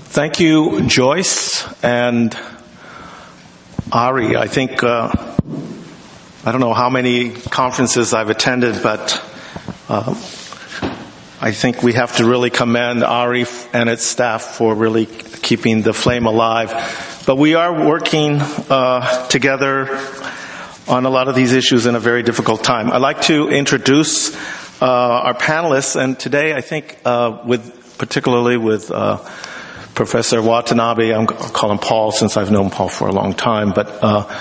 Thank you, Joyce and Ari. I think, I don't know how many conferences I've attended, but I think we have to really commend Ari and its staff for really keeping the flame alive. But we are working together on a lot of these issues in a very difficult time. I'd like to introduce our panelists, and today I think particularly with Professor Watanabe, I'll call him Paul since I've known Paul for a long time, but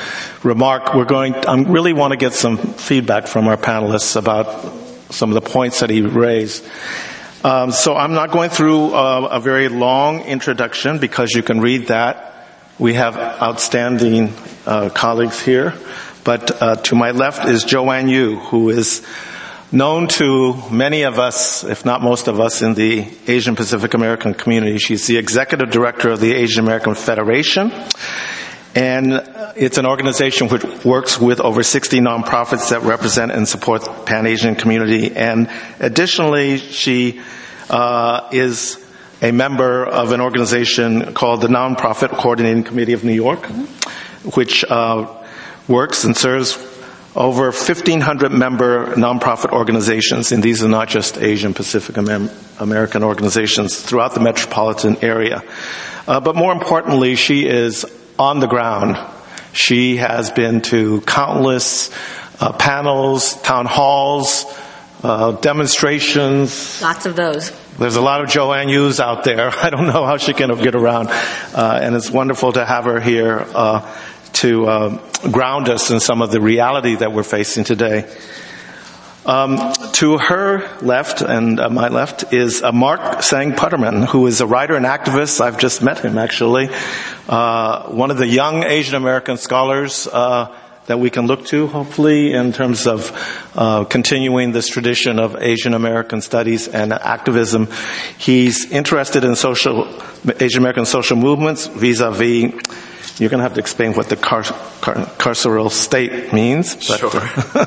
I really want to get some feedback from our panelists about some of the points that he raised. So I'm not going through a very long introduction because you can read that. We have outstanding colleagues here. But to my left is Joanne Yu, who is known to many of us, if not most of us, in the Asian Pacific American community. She's the executive director of the Asian American Federation, and it's an organization which works with over 60 nonprofits that represent and support the Pan-Asian community. And additionally, she is a member of an organization called the Nonprofit Coordinating Committee of New York, which works and serves over 1,500 member nonprofit organizations, and these are not just Asian Pacific American organizations throughout the metropolitan area. But more importantly, she is on the ground. She has been to countless panels, town halls, demonstrations. Lots of those. There's a lot of Joanne Yus out there. I don't know how she can get around. And it's wonderful to have her here to ground us in some of the reality that we're facing today. To her left and my left is Mark Sang Putterman, who is a writer and activist. I've just met him, actually. One of the young Asian American scholars that we can look to, hopefully, in terms of continuing this tradition of Asian American studies and activism. He's interested in Asian American social movements vis-a-vis. You're going to have to explain what the carceral state means. But, sure.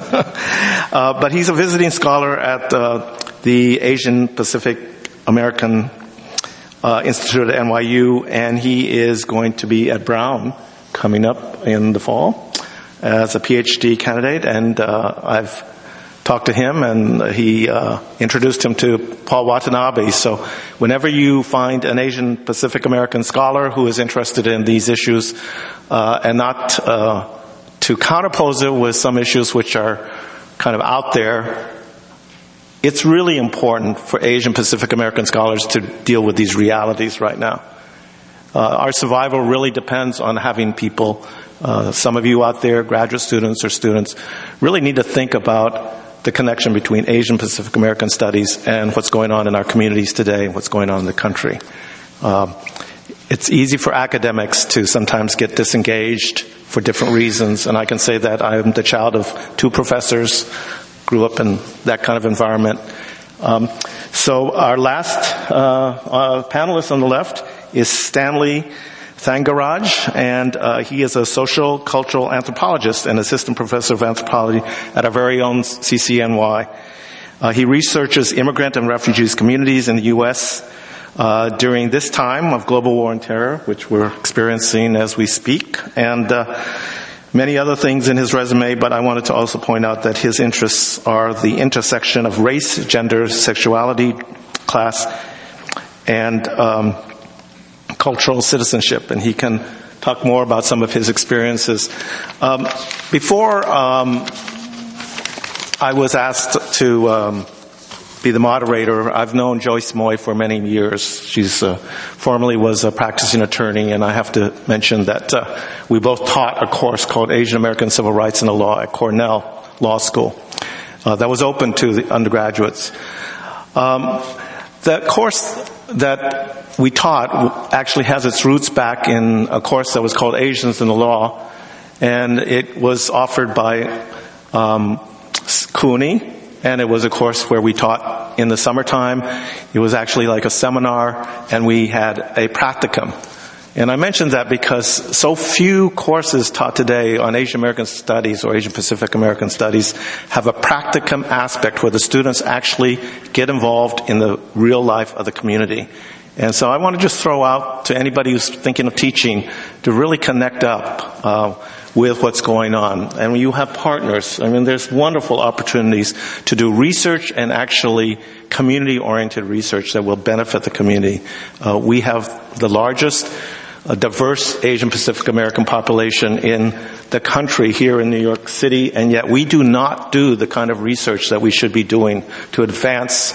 But he's a visiting scholar at the Asian Pacific American Institute at NYU, and he is going to be at Brown coming up in the fall as a PhD candidate. And I've talked to him, and he introduced him to Paul Watanabe. So whenever you find an Asian Pacific American scholar who is interested in these issues, and not to counterpose it with some issues which are kind of out there, it's really important for Asian Pacific American scholars to deal with these realities right now. Our survival really depends on having people, some of you out there, graduate students or students, really need to think about the connection between Asian Pacific American studies and what's going on in our communities today and what's going on in the country. It's easy for academics to sometimes get disengaged for different reasons, and I can say that I'm the child of two professors, grew up in that kind of environment. So our last panelist on the left is Stanley Thangaraj, and he is a social cultural anthropologist and assistant professor of anthropology at our very own CCNY. He researches immigrant and refugees communities in the U.S. During this time of global war and terror, which we're experiencing as we speak, and many other things in his resume, but I wanted to also point out that his interests are the intersection of race, gender, sexuality, class, and cultural citizenship, and he can talk more about some of his experiences. Before I was asked to be the moderator, I've known Joyce Moy for many years. She's formerly was a practicing attorney, and I have to mention that we both taught a course called Asian American Civil Rights and the Law at Cornell Law School that was open to the undergraduates. The course that we taught actually has its roots back in a course that was called Asians in the Law, and it was offered by CUNY, and it was a course where we taught in the summertime. It was actually like a seminar, and we had a practicum. And I mentioned that because so few courses taught today on Asian American studies or Asian Pacific American studies have a practicum aspect where the students actually get involved in the real life of the community. And so I want to just throw out to anybody who's thinking of teaching to really connect up with what's going on. And when you have partners, I mean, there's wonderful opportunities to do research and actually community-oriented research that will benefit the community. We have the largest diverse Asian Pacific American population in the country here in New York City, and yet we do not do the kind of research that we should be doing to advance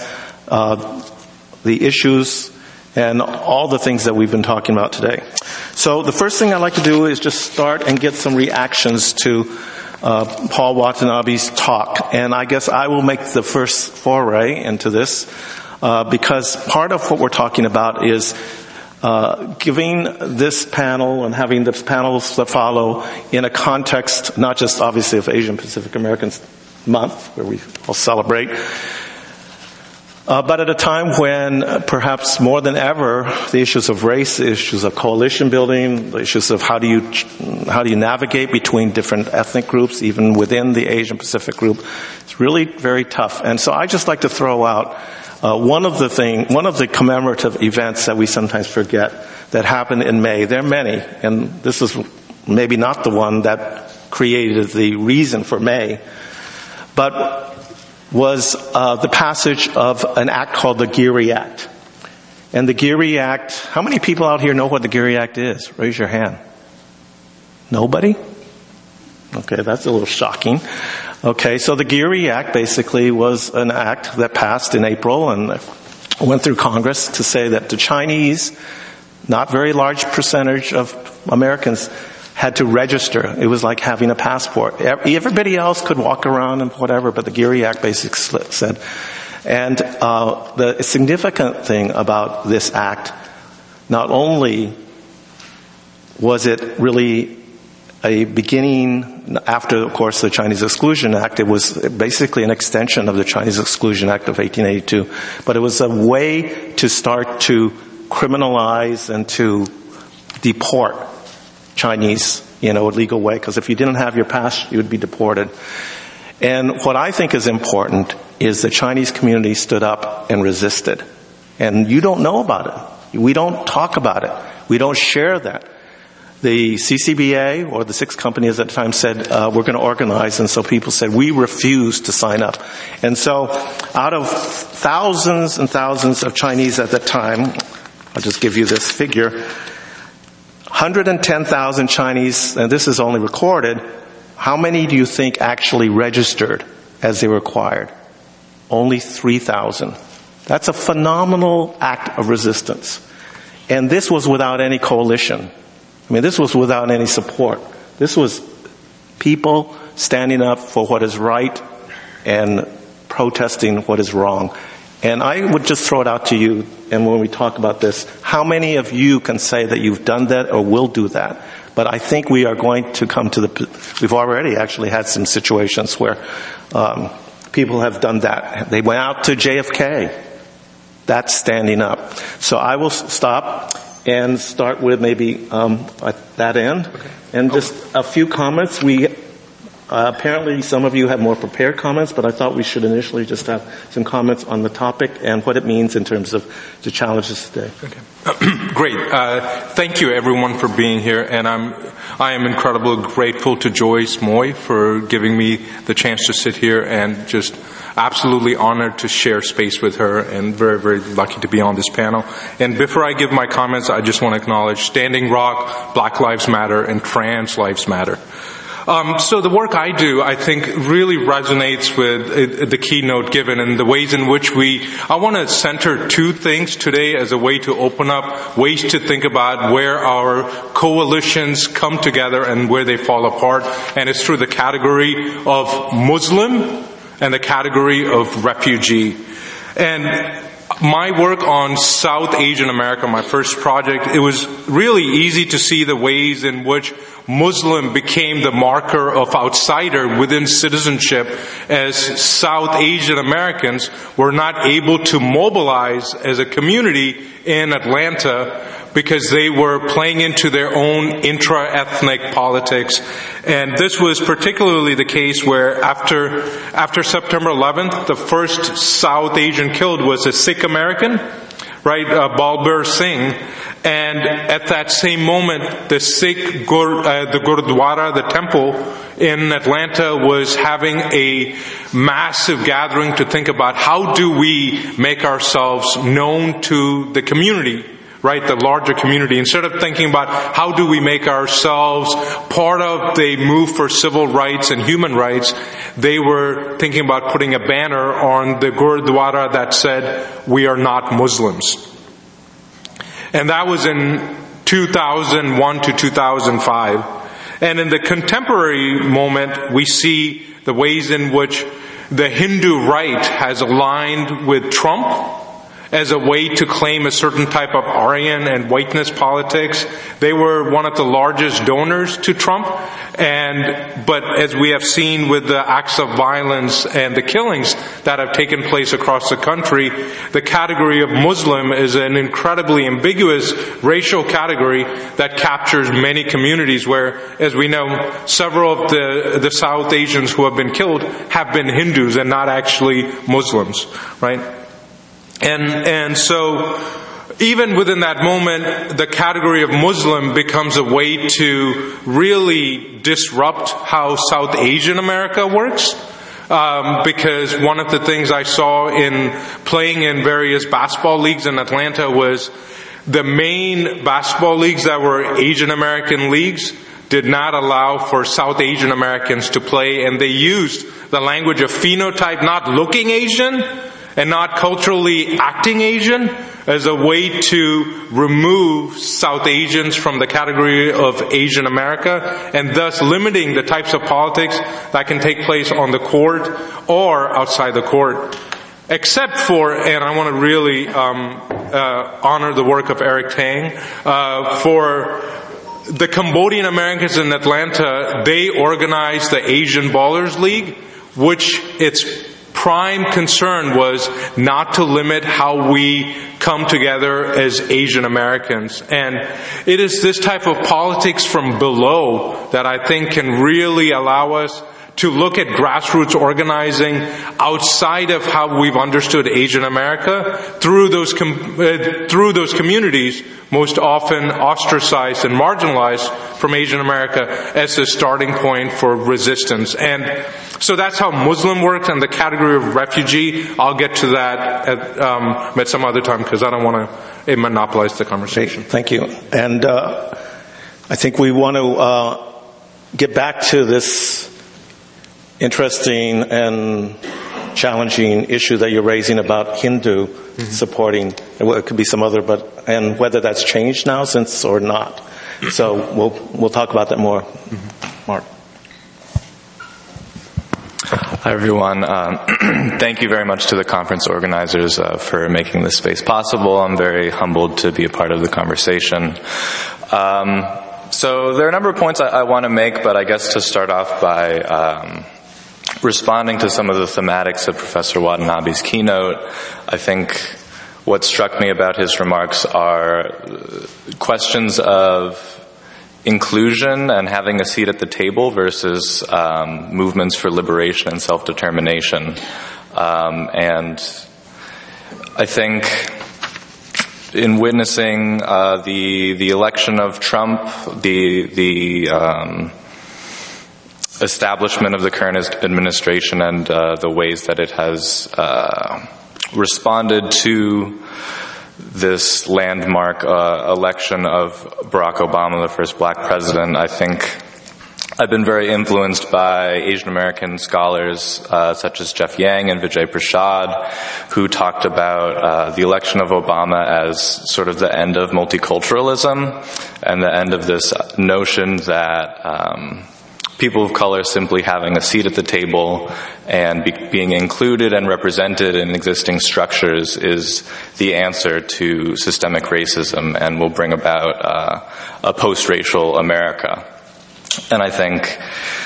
the issues and all the things that we've been talking about today. So the first thing I'd like to do is just start and get some reactions to Paul Watanabe's talk. And I guess I will make the first foray into this because part of what we're talking about is giving this panel and having the panels that follow in a context not just obviously of Asian Pacific Americans Month, where we all celebrate, but at a time when perhaps more than ever the issues of race, the issues of coalition building, the issues of how do you navigate between different ethnic groups, even within the Asian Pacific group, it's really very tough. And so I just like to throw out one of the commemorative events that we sometimes forget that happened in May. There are many, and this is maybe not the one that created the reason for May, but was the passage of an act called the Geary Act. And the Geary Act, how many people out here know what the Geary Act is? Raise your hand. Nobody? Okay, that's a little shocking. Okay, so the Geary Act basically was an act that passed in April and went through Congress to say that the Chinese, not very large percentage of Americans, had to register. It was like having a passport. Everybody else could walk around and whatever, but the Geary Act basically said. And the significant thing about this act, not only was it really a beginning after, of course, the Chinese Exclusion Act, it was basically an extension of the Chinese Exclusion Act of 1882, but it was a way to start to criminalize and to deport Chinese, a legal way, because if you didn't have your pass, you would be deported. And what I think is important is the Chinese community stood up and resisted. And you don't know about it. We don't talk about it. We don't share that. The CCBA, or the 6 companies at the time, said, we're going to organize, and so people said, we refuse to sign up. And so out of thousands and thousands of Chinese at that time, I'll just give you this figure, 110,000 Chinese, and this is only recorded, how many do you think actually registered as they were required? Only 3,000. That's a phenomenal act of resistance. And this was without any coalition. I mean, this was without any support. This was people standing up for what is right and protesting what is wrong. And I would just throw it out to you, and when we talk about this, how many of you can say that you've done that or will do that? But I think we are going to come to we've already actually had some situations where people have done that. They went out to JFK. That's standing up. So I will stop and start with maybe at that end. Okay. And just a few comments. Apparently some of you have more prepared comments, but I thought we should initially just have some comments on the topic and what it means in terms of the challenges today. Okay. Great. Thank you everyone for being here, and I am incredibly grateful to Joyce Moy for giving me the chance to sit here, and just absolutely honored to share space with her, and very, very lucky to be on this panel. And before I give my comments, I just want to acknowledge Standing Rock, Black Lives Matter, and Trans Lives Matter. So the work I do, I think, really resonates with the keynote given, and the ways in which I want to center 2 things today as a way to open up ways to think about where our coalitions come together and where they fall apart. And it's through the category of Muslim and the category of refugee. And my work on South Asian America, my first project, it was really easy to see the ways in which Muslim became the marker of outsider within citizenship, as South Asian Americans were not able to mobilize as a community in Atlanta because they were playing into their own intra-ethnic politics. And this was particularly the case where after September 11th, the first South Asian killed was a Sikh American, right, Balbir Singh. And at that same moment, the Sikh the Gurdwara, the temple in Atlanta, was having a massive gathering to think about how do we make ourselves known to the community, right, the larger community. Instead of thinking about how do we make ourselves part of the move for civil rights and human rights, they were thinking about putting a banner on the Gurdwara that said, "We are not Muslims." And that was in 2001 to 2005. And in the contemporary moment, we see the ways in which the Hindu right has aligned with Trump as a way to claim a certain type of Aryan and whiteness politics. They were one of the largest donors to Trump. But as we have seen with the acts of violence and the killings that have taken place across the country, the category of Muslim is an incredibly ambiguous racial category that captures many communities where, as we know, several of the South Asians who have been killed have been Hindus and not actually Muslims, right? And so, even within that moment, the category of Muslim becomes a way to really disrupt how South Asian America works. Because one of the things I saw in playing in various basketball leagues in Atlanta was the main basketball leagues that were Asian American leagues did not allow for South Asian Americans to play, and they used the language of phenotype, not looking Asian, and not culturally acting Asian, as a way to remove South Asians from the category of Asian America, and thus limiting the types of politics that can take place on the court or outside the court. Except for, and I want to really honor the work of Eric Tang, for the Cambodian Americans in Atlanta, they organized the Asian Ballers League, which its prime concern was not to limit how we come together as Asian Americans. And it is this type of politics from below that I think can really allow us to look at grassroots organizing outside of how we've understood Asian America through those communities most often ostracized and marginalized from Asian America as the starting point for resistance. And so that's how Muslim works, and the category of refugee, I'll get to that at some other time because I don't want to monopolize the conversation. Thank you. And I think we want to get back to this interesting and challenging issue that you're raising about Hindu supporting, it could be some other, and whether that's changed now since or not. So we'll talk about that more. Mark. Hi, everyone. Thank you very much to the conference organizers for making this space possible. I'm very humbled to be a part of the conversation. So there are a number of points I want to make, but I guess to start off by responding to some of the thematics of Professor Watanabe's keynote, I think what struck me about his remarks are questions of inclusion and having a seat at the table versus movements for liberation and self-determination. And I think in witnessing the election of Trump, the establishment of the current administration and the ways that it has responded to this landmark election of Barack Obama, the first black president, I think I've been very influenced by Asian American scholars such as Jeff Yang and Vijay Prashad, who talked about the election of Obama as sort of the end of multiculturalism and the end of this notion that people of color simply having a seat at the table and being included and represented in existing structures is the answer to systemic racism and will bring about a post-racial America. And I think,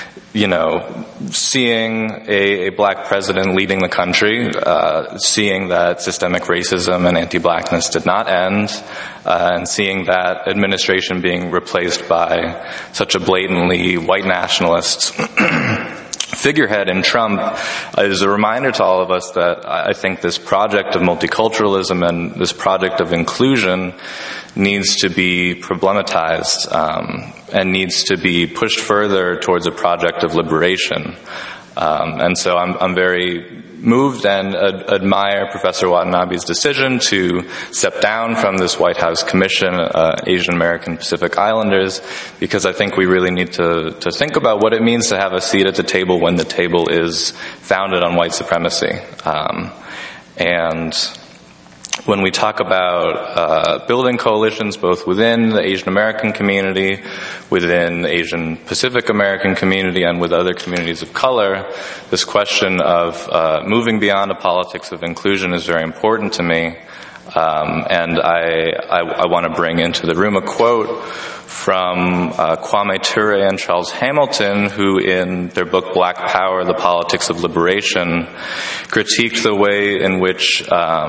seeing a black president leading the country, seeing that systemic racism and anti-blackness did not end, and seeing that administration being replaced by such a blatantly white nationalist figurehead in Trump is a reminder to all of us that I think this project of multiculturalism and this project of inclusion needs to be problematized and needs to be pushed further towards a project of liberation. And so I'm very moved and admire Professor Watanabe's decision to step down from this White House Commission, Asian American Pacific Islanders, because I think we really need to think about what it means to have a seat at the table when the table is founded on white supremacy. And when we talk about building coalitions both within the Asian American community, within the Asian Pacific American community, and with other communities of color, this question of moving beyond a politics of inclusion is very important to me. And I want to bring into the room a quote from Kwame Ture and Charles Hamilton, who in their book Black Power, The Politics of Liberation, critiqued the way in which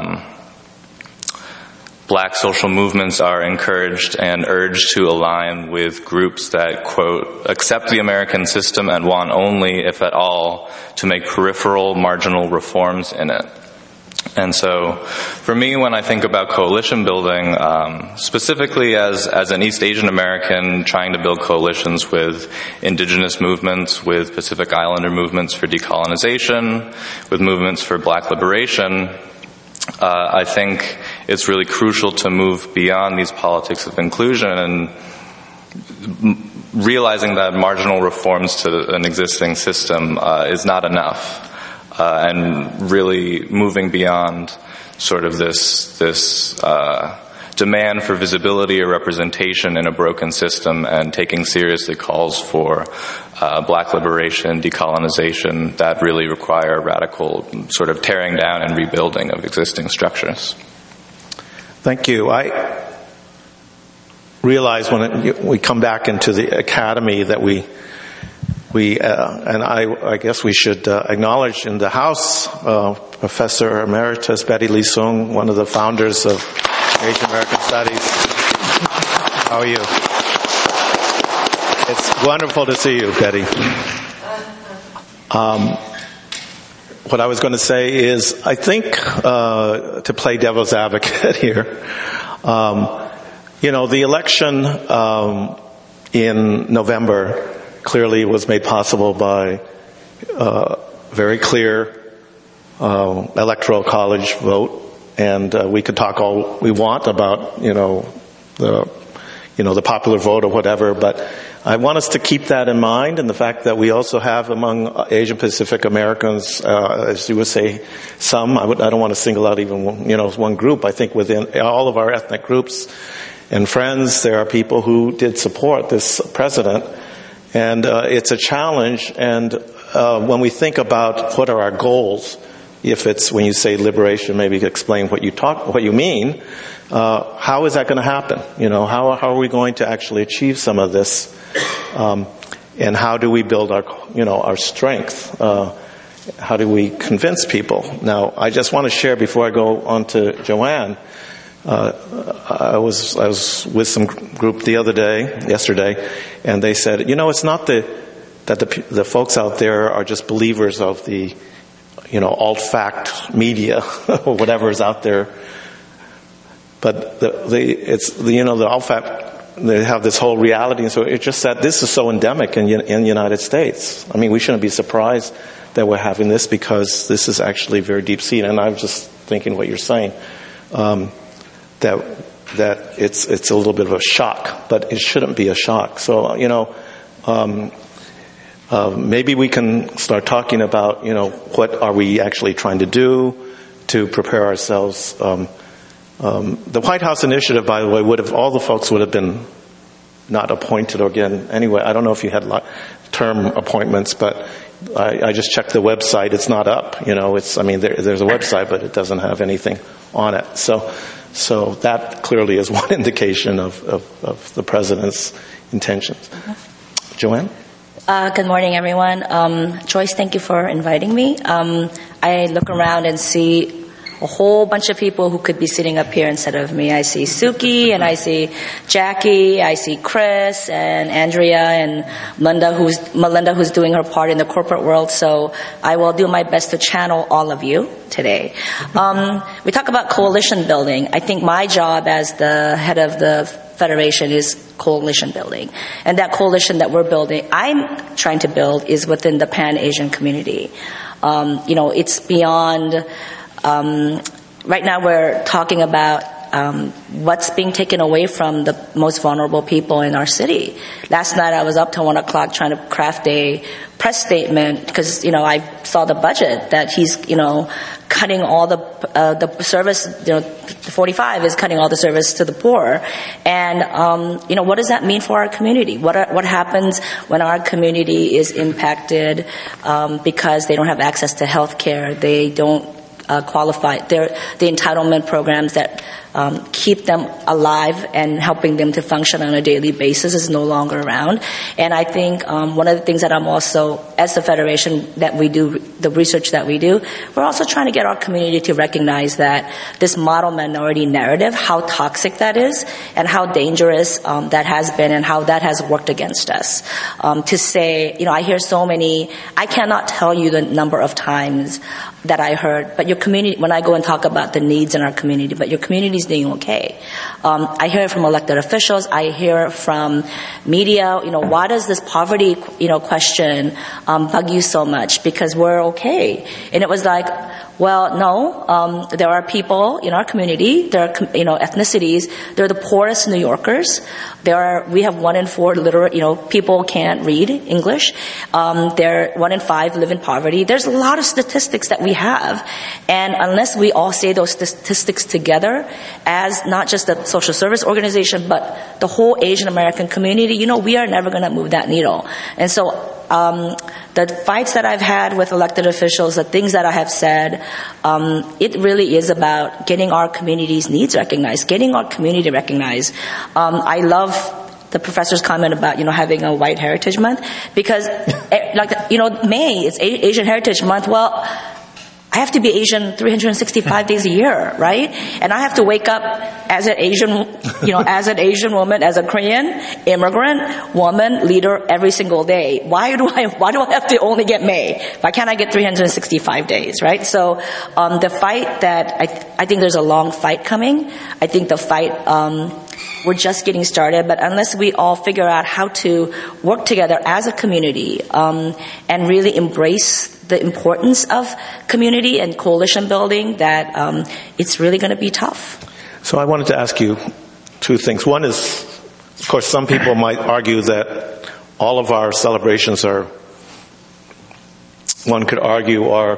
Black social movements are encouraged and urged to align with groups that, quote, accept the American system and want only, if at all, to make peripheral, marginal reforms in it. And so, for me, when I think about coalition building, specifically as an East Asian American trying to build coalitions with indigenous movements, with Pacific Islander movements for decolonization, with movements for Black liberation, I think it's really crucial to move beyond these politics of inclusion and realizing that marginal reforms to an existing system is not enough, and really moving beyond sort of this demand for visibility or representation in a broken system and taking seriously calls for Black liberation, decolonization that really require radical sort of tearing down and rebuilding of existing structures. Thank you. I realize when we come back into the academy that we and I guess we should acknowledge in the House Professor Emeritus Betty Lee Sung, one of the founders of Asian American Studies. How are you? It's wonderful to see you, Betty. What I was going to say is, I think, to play devil's advocate here, the election in November clearly was made possible by very clear electoral college vote, and we could talk all we want about the popular vote or whatever, but I want us to keep that in mind, and the fact that we also have among Asian Pacific Americans, as you would say, some. I don't want to single out even one group. I think within all of our ethnic groups and friends, there are people who did support this president, and it's a challenge. And when we think about what are our goals, if it's when you say liberation, maybe explain what you mean. How is that going to happen? How are we going to actually achieve some of this? And how do we build our strength? How do we convince people? Now, I just want to share before I go on to Joanne. I was with some group yesterday, and they said, it's not that the folks out there are just believers of the, alt-fact media or whatever is out there. But the alt-fact, they have this whole reality, and so it's just that this is so endemic in the United States. I mean, we shouldn't be surprised that we're having this, because this is actually very deep-seated. And I'm just thinking what you're saying, that it's a little bit of a shock, but it shouldn't be a shock. So maybe we can start talking about what are we actually trying to do to prepare ourselves. The White House initiative, by the way, all the folks would have been not appointed again anyway. I don't know if you had term appointments, but I just checked the website. It's not up. There's a website, but it doesn't have anything on it. So that clearly is one indication of the president's intentions. Joanne? Good morning, everyone. Joyce, thank you for inviting me. I look around and see a whole bunch of people who could be sitting up here instead of me. I see Suki, and I see Jackie, I see Chris, and Andrea, and Melinda, who's doing her part in the corporate world. So I will do my best to channel all of you today. We talk about coalition building. I think my job as the head of the Federation is coalition building. And that coalition that we're building, I'm trying to build, is within the Pan-Asian community. It's beyond, right now we're talking about what's being taken away from the most vulnerable people in our city. Last night I was up till 1 o'clock trying to craft a press statement because, I saw the budget that he's, cutting all the service, the 45 is cutting all the service to the poor. And, what does that mean for our community? What happens when our community is impacted, because they don't have access to health care, they don't qualify, the entitlement programs that keep them alive and helping them to function on a daily basis is no longer around. And I think one of the things that I'm also, as the Federation, that we do, the research that we do, we're also trying to get our community to recognize that this model minority narrative, how toxic that is and how dangerous that has been and how that has worked against us. To say, I hear so many, I cannot tell you the number of times that I heard, but your community, when I go and talk about the needs in our community, but your community is doing okay. I hear it from elected officials. I hear from media, why does this poverty, question bug you so much? Because we're okay. And it was like, well, no, there are people in our community, there are, ethnicities, they're the poorest New Yorkers. We have 1 in 4 literate, people can't read English. 1 in 5 live in poverty. There's a lot of statistics that we have. And unless we all say those statistics together as not just a social service organization, but the whole Asian American community, we are never going to move that needle. And so, the fights that I've had with elected officials, the things that I have said, it really is about getting our community's needs recognized, getting our community recognized. I love the professor's comment about, having a White Heritage Month because, May is Asian Heritage Month. Well, I have to be Asian 365 days a year, right? And I have to wake up as an Asian, as an Asian woman, as a Korean immigrant woman leader every single day. Why do I have to only get May? Why can't I get 365 days, right? So, the fight that I think there's a long fight coming. I think the fight, we're just getting started, but unless we all figure out how to work together as a community, and really embrace the importance of community and coalition building, that it's really going to be tough. So I wanted to ask you 2 things. One is, of course, some people might argue that all of our celebrations are, one could argue, are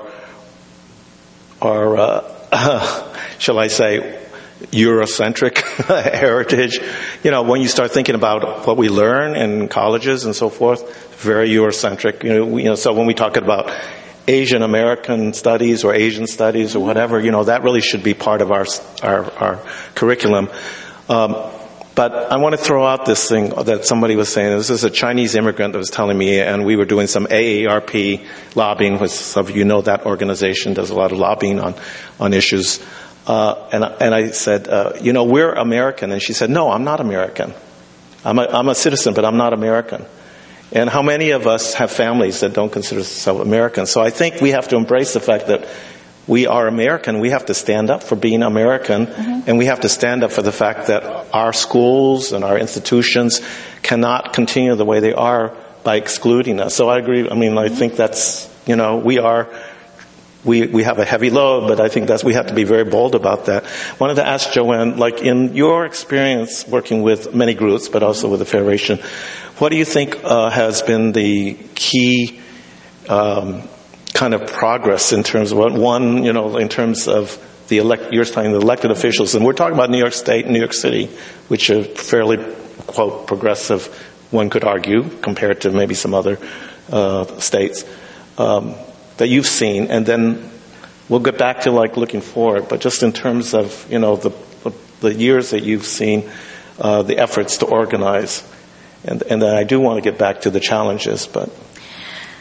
shall I say, Eurocentric heritage. When you start thinking about what we learn in colleges and so forth, very Eurocentric. So when we talk about Asian American studies or Asian studies or whatever, that really should be part of our curriculum. But I want to throw out this thing that somebody was saying. This is a Chinese immigrant that was telling me, and we were doing some AARP lobbying, which some of you know that organization does a lot of lobbying on issues. And I said, we're American. And she said, no, I'm not American. I'm a citizen, but I'm not American. And how many of us have families that don't consider themselves American? So I think we have to embrace the fact that we are American. We have to stand up for being American. Mm-hmm. And we have to stand up for the fact that our schools and our institutions cannot continue the way they are by excluding us. So I agree. I think that's, we have a heavy load, but I think we have to be very bold about that. I wanted to ask Joanne, in your experience working with many groups, but also with the Federation, what do you think has been the key kind of progress in terms of in terms of you're saying the elected officials, and we're talking about New York State and New York City, which are fairly, quote, progressive, one could argue, compared to maybe some other states. That you've seen, and then we'll get back to looking forward, but just in terms of the years that you've seen, the efforts to organize, and then I do want to get back to the challenges. But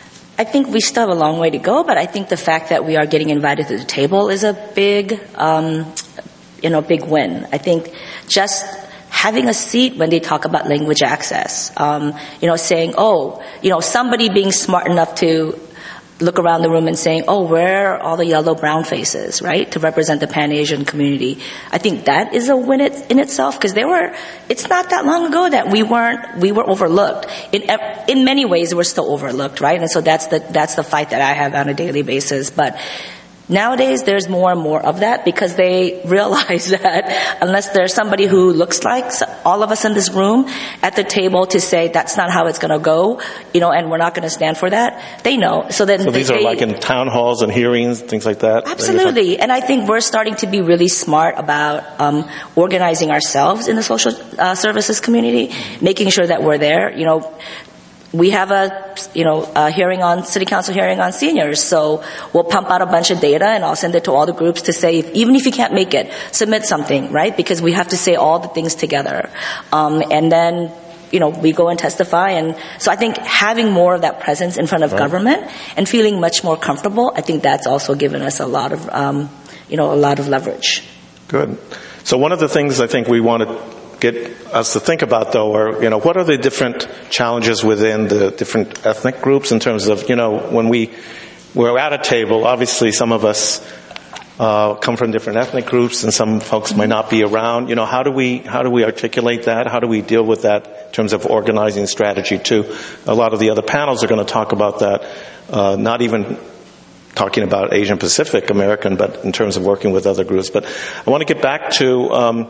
I think we still have a long way to go, but I think the fact that we are getting invited to the table is a big, big win. I think just having a seat when they talk about language access, saying, somebody being smart enough to look around the room and saying, where are all the yellow brown faces, right, to represent the Pan-Asian community. I think that is a win in itself, because it's not that long ago that we were overlooked. In many ways, we're still overlooked, right? And so that's the fight that I have on a daily basis. But nowadays, there's more and more of that, because they realize that unless there's somebody who looks like all of us in this room at the table to say that's not how it's going to go, and we're not going to stand for that, they know. So these are like in town halls and hearings, things like that? Absolutely. And I think we're starting to be really smart about organizing ourselves in the social services community, making sure that we're there. We have a city council hearing on seniors. So we'll pump out a bunch of data and I'll send it to all the groups to say, even if you can't make it, submit something, right? Because we have to say all the things together. And then, we go and testify. And so I think having more of that presence in front of government and feeling much more comfortable, I think that's also given us a lot of leverage. Good. So one of the things I think we want to get us to think about, though, are, what are the different challenges within the different ethnic groups in terms of, when we're at a table, obviously some of us come from different ethnic groups and some folks might not be around. How do we articulate that? How do we deal with that in terms of organizing strategy too? A lot of the other panels are going to talk about that, not even talking about Asian Pacific American, but in terms of working with other groups. But I want to get back to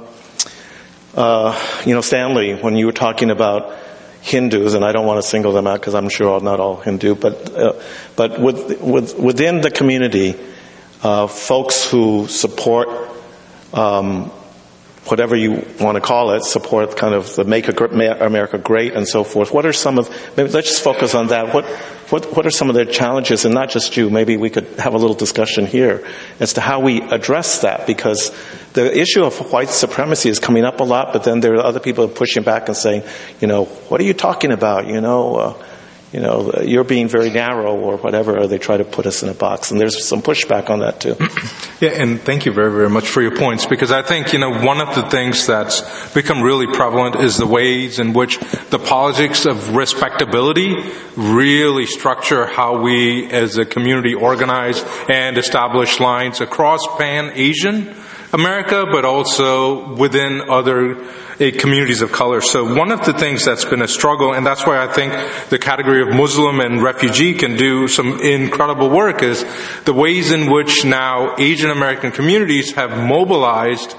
Stanley, when you were talking about Hindus, and I don't want to single them out because I'm sure not all Hindu, but within the community, folks who support whatever you want to call it, support kind of the Make America Great and so forth. What are some of? Maybe let's just focus on that. What are some of their challenges, and not just you? Maybe we could have a little discussion here as to how we address that, because the issue of white supremacy is coming up a lot, but then there are other people pushing back and saying, what are you talking about? You're being very narrow or whatever, or they try to put us in a box. And there's some pushback on that too. Yeah, and thank you very, very much for your points, because I think, one of the things that's become really prevalent is the ways in which the politics of respectability really structure how we as a community organize and establish lines across Pan-Asian America, but also within other communities of color. So one of the things that's been a struggle, and that's why I think the category of Muslim and refugee can do some incredible work, is the ways in which now Asian American communities have mobilized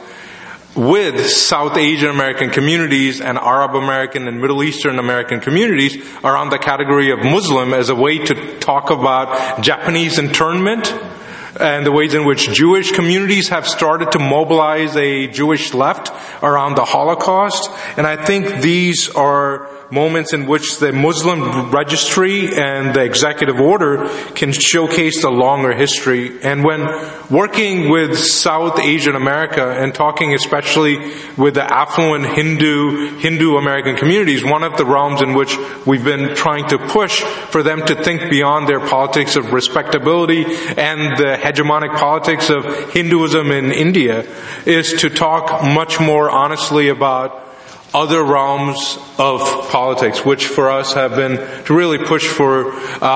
with South Asian American communities and Arab American and Middle Eastern American communities around the category of Muslim as a way to talk about Japanese internment, and the ways in which Jewish communities have started to mobilize a Jewish left around the Holocaust. And I think these are moments in which the Muslim registry and the executive order can showcase the longer history. And when working with South Asian America and talking especially with the affluent Hindu American communities, one of the realms in which we've been trying to push for them to think beyond their politics of respectability and the hegemonic politics of Hinduism in India is to talk much more honestly about other realms of politics, which for us have been to really push for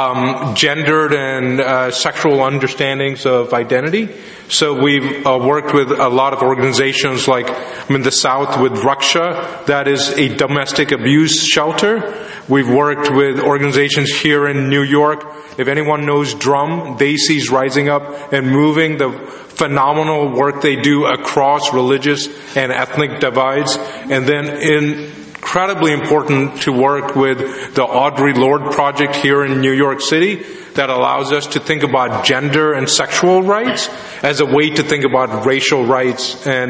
gendered and sexual understandings of identity. So we've worked with a lot of organizations like in the South with Raksha, that is a domestic abuse shelter. We've worked with organizations here in New York. If anyone knows Drum, Daisy's Rising Up and Moving, the phenomenal work they do across religious and ethnic divides. And then incredibly important to work with the Audre Lorde Project here in New York City that allows us to think about gender and sexual rights as a way to think about racial rights. And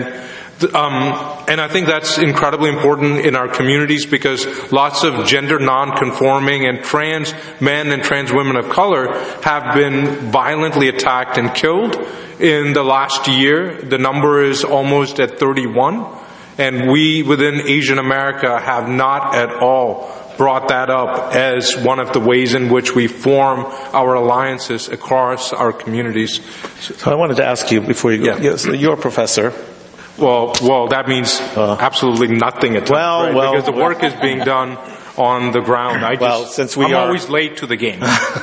I think that's incredibly important in our communities, because lots of gender non-conforming and trans men and trans women of color have been violently attacked and killed in the last year. The number is almost at 31. And we within Asian America have not at all brought that up as one of the ways in which we form our alliances across our communities. So I wanted to ask you before you go. Yeah. Yes, you're a professor. Well, that means absolutely nothing at times, right? Because the work is being done on the ground. I'm always late to the game.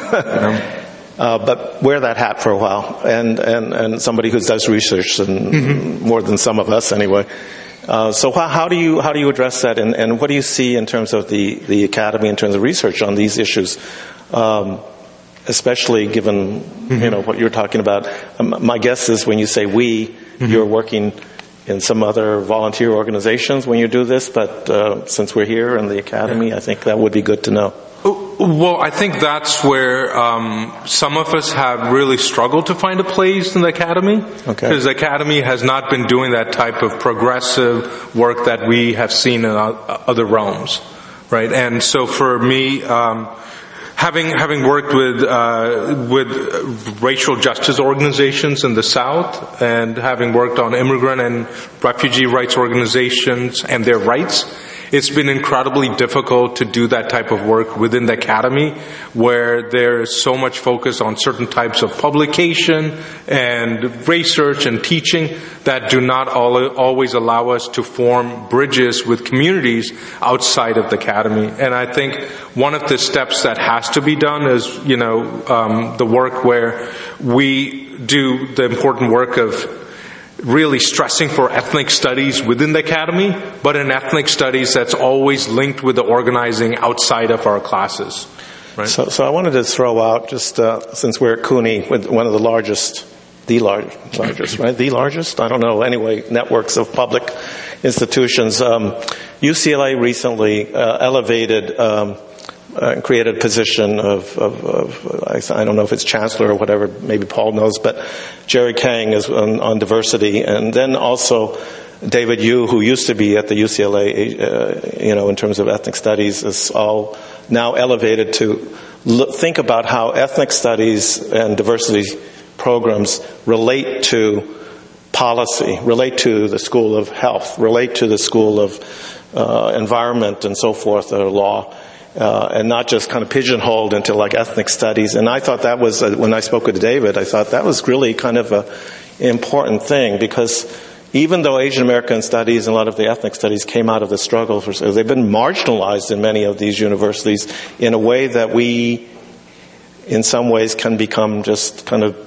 But wear that hat for a while, and somebody who does research, and more than some of us anyway. So how do you address that, and what do you see in terms of the academy in terms of research on these issues, especially given what you're talking about? My guess is when you say we, you're working in some other volunteer organizations when you do this, but since we're here in the academy, I think that would be good to know. Well, I think that's where some of us have really struggled to find a place in the academy. Because the academy has not been doing that type of progressive work that we have seen in other realms, right? And so for me, having worked with racial justice organizations in the South, and having worked on immigrant and refugee rights organizations and their rights, it's been incredibly difficult to do that type of work within the academy, where there's so much focus on certain types of publication and research and teaching that do not always allow us to form bridges with communities outside of the academy. And I think one of the steps that has to be done is, the work where we do the important work of really stressing for ethnic studies within the academy, but in ethnic studies that's always linked with the organizing outside of our classes. Right? So I wanted to throw out, just since we're at CUNY, with one of the largest, right? The largest? I don't know. Anyway, networks of public institutions. UCLA recently elevated and created a position of I don't know if it's chancellor or whatever, maybe Paul knows, but Jerry Kang is on diversity, and then also David Yu, who used to be at the UCLA, in terms of ethnic studies, is all now elevated to think about how ethnic studies and diversity programs relate to policy, relate to the School of Health, relate to the School of Environment and so forth, or law. And not just kind of pigeonholed into like ethnic studies. And I thought that was, when I spoke with David, I thought that was really kind of an important thing, because even though Asian American studies and a lot of the ethnic studies came out of the struggle, they've been marginalized in many of these universities in a way that we, in some ways, can become just kind of,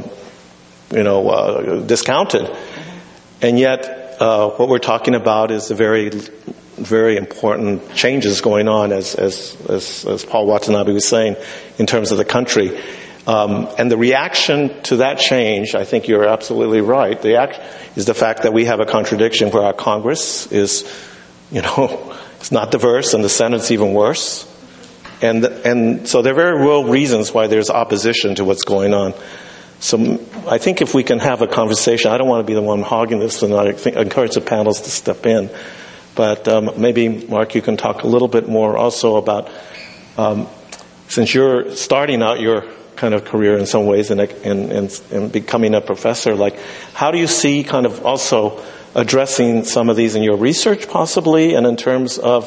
discounted. And yet, what we're talking about is a very important changes going on, as Paul Watanabe was saying, in terms of the country. And the reaction to that change, I think you're absolutely right. Is the fact that we have a contradiction where our Congress is, it's not diverse, and the Senate's even worse. And so there are very real reasons why there's opposition to what's going on. So I think if we can have a conversation, I don't want to be the one hogging this, and I encourage the panels to step in. But maybe, Mark, you can talk a little bit more also about, since you're starting out your kind of career in some ways in becoming a professor, like how do you see kind of also addressing some of these in your research possibly, and in terms of,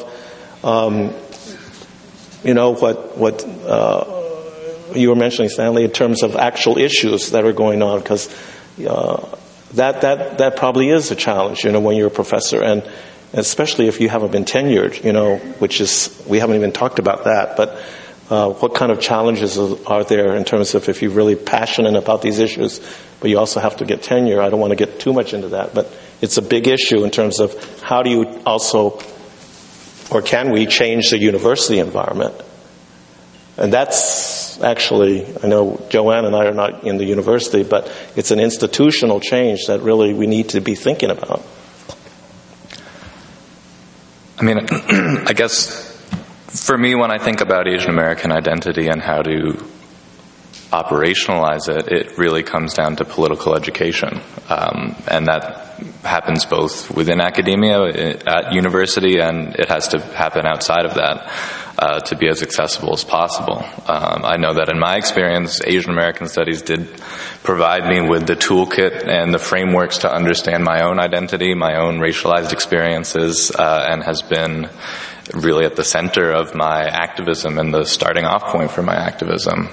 what you were mentioning, Stanley, in terms of actual issues that are going on, because that probably is a challenge, when you're a professor, and especially if you haven't been tenured, which is, we haven't even talked about that, but what kind of challenges are there in terms of if you're really passionate about these issues, but you also have to get tenure? I don't want to get too much into that, but it's a big issue in terms of how do you also, or can we change the university environment? And that's actually, I know Joanne and I are not in the university, but it's an institutional change that really we need to be thinking about. I mean, I guess for me, when I think about Asian American identity and how to operationalize it, it really comes down to political education. And that happens both within academia at university, and it has to happen outside of that to be as accessible as possible. I know that in my experience, Asian American Studies did provide me with the toolkit and the frameworks to understand my own identity, my own racialized experiences, and has been really at the center of my activism and the starting off point for my activism.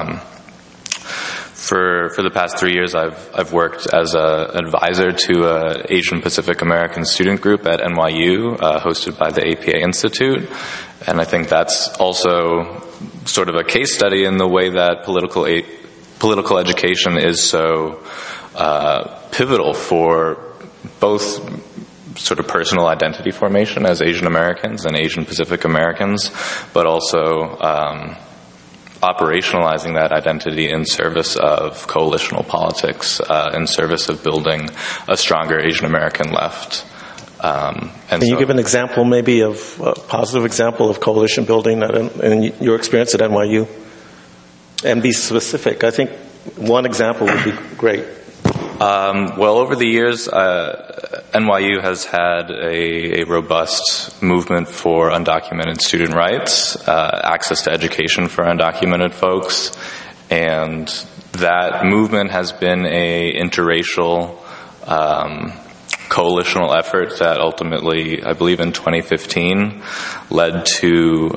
For the past 3 years, I've worked as an advisor to an Asian Pacific American student group at NYU, hosted by the APA Institute, and I think that's also sort of a case study in the way that political education is so pivotal for both sort of personal identity formation as Asian Americans and Asian Pacific Americans, but also operationalizing that identity in service of coalitional politics, in service of building a stronger Asian American left. Can you give an example, maybe, of a positive example of coalition building in your experience at NYU? And be specific. I think one example would be great. Well, over the years, NYU has had a robust movement for undocumented student rights, access to education for undocumented folks, and that movement has been a interracial coalitional effort that ultimately, I believe in 2015, led to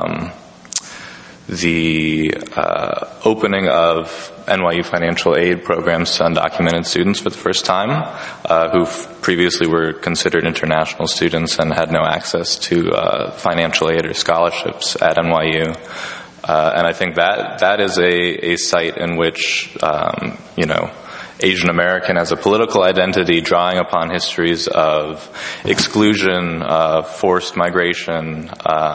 the opening of NYU financial aid programs to undocumented students for the first time, who previously were considered international students and had no access to financial aid or scholarships at NYU. And I think that is a site in which, Asian American as a political identity, drawing upon histories of exclusion, forced migration,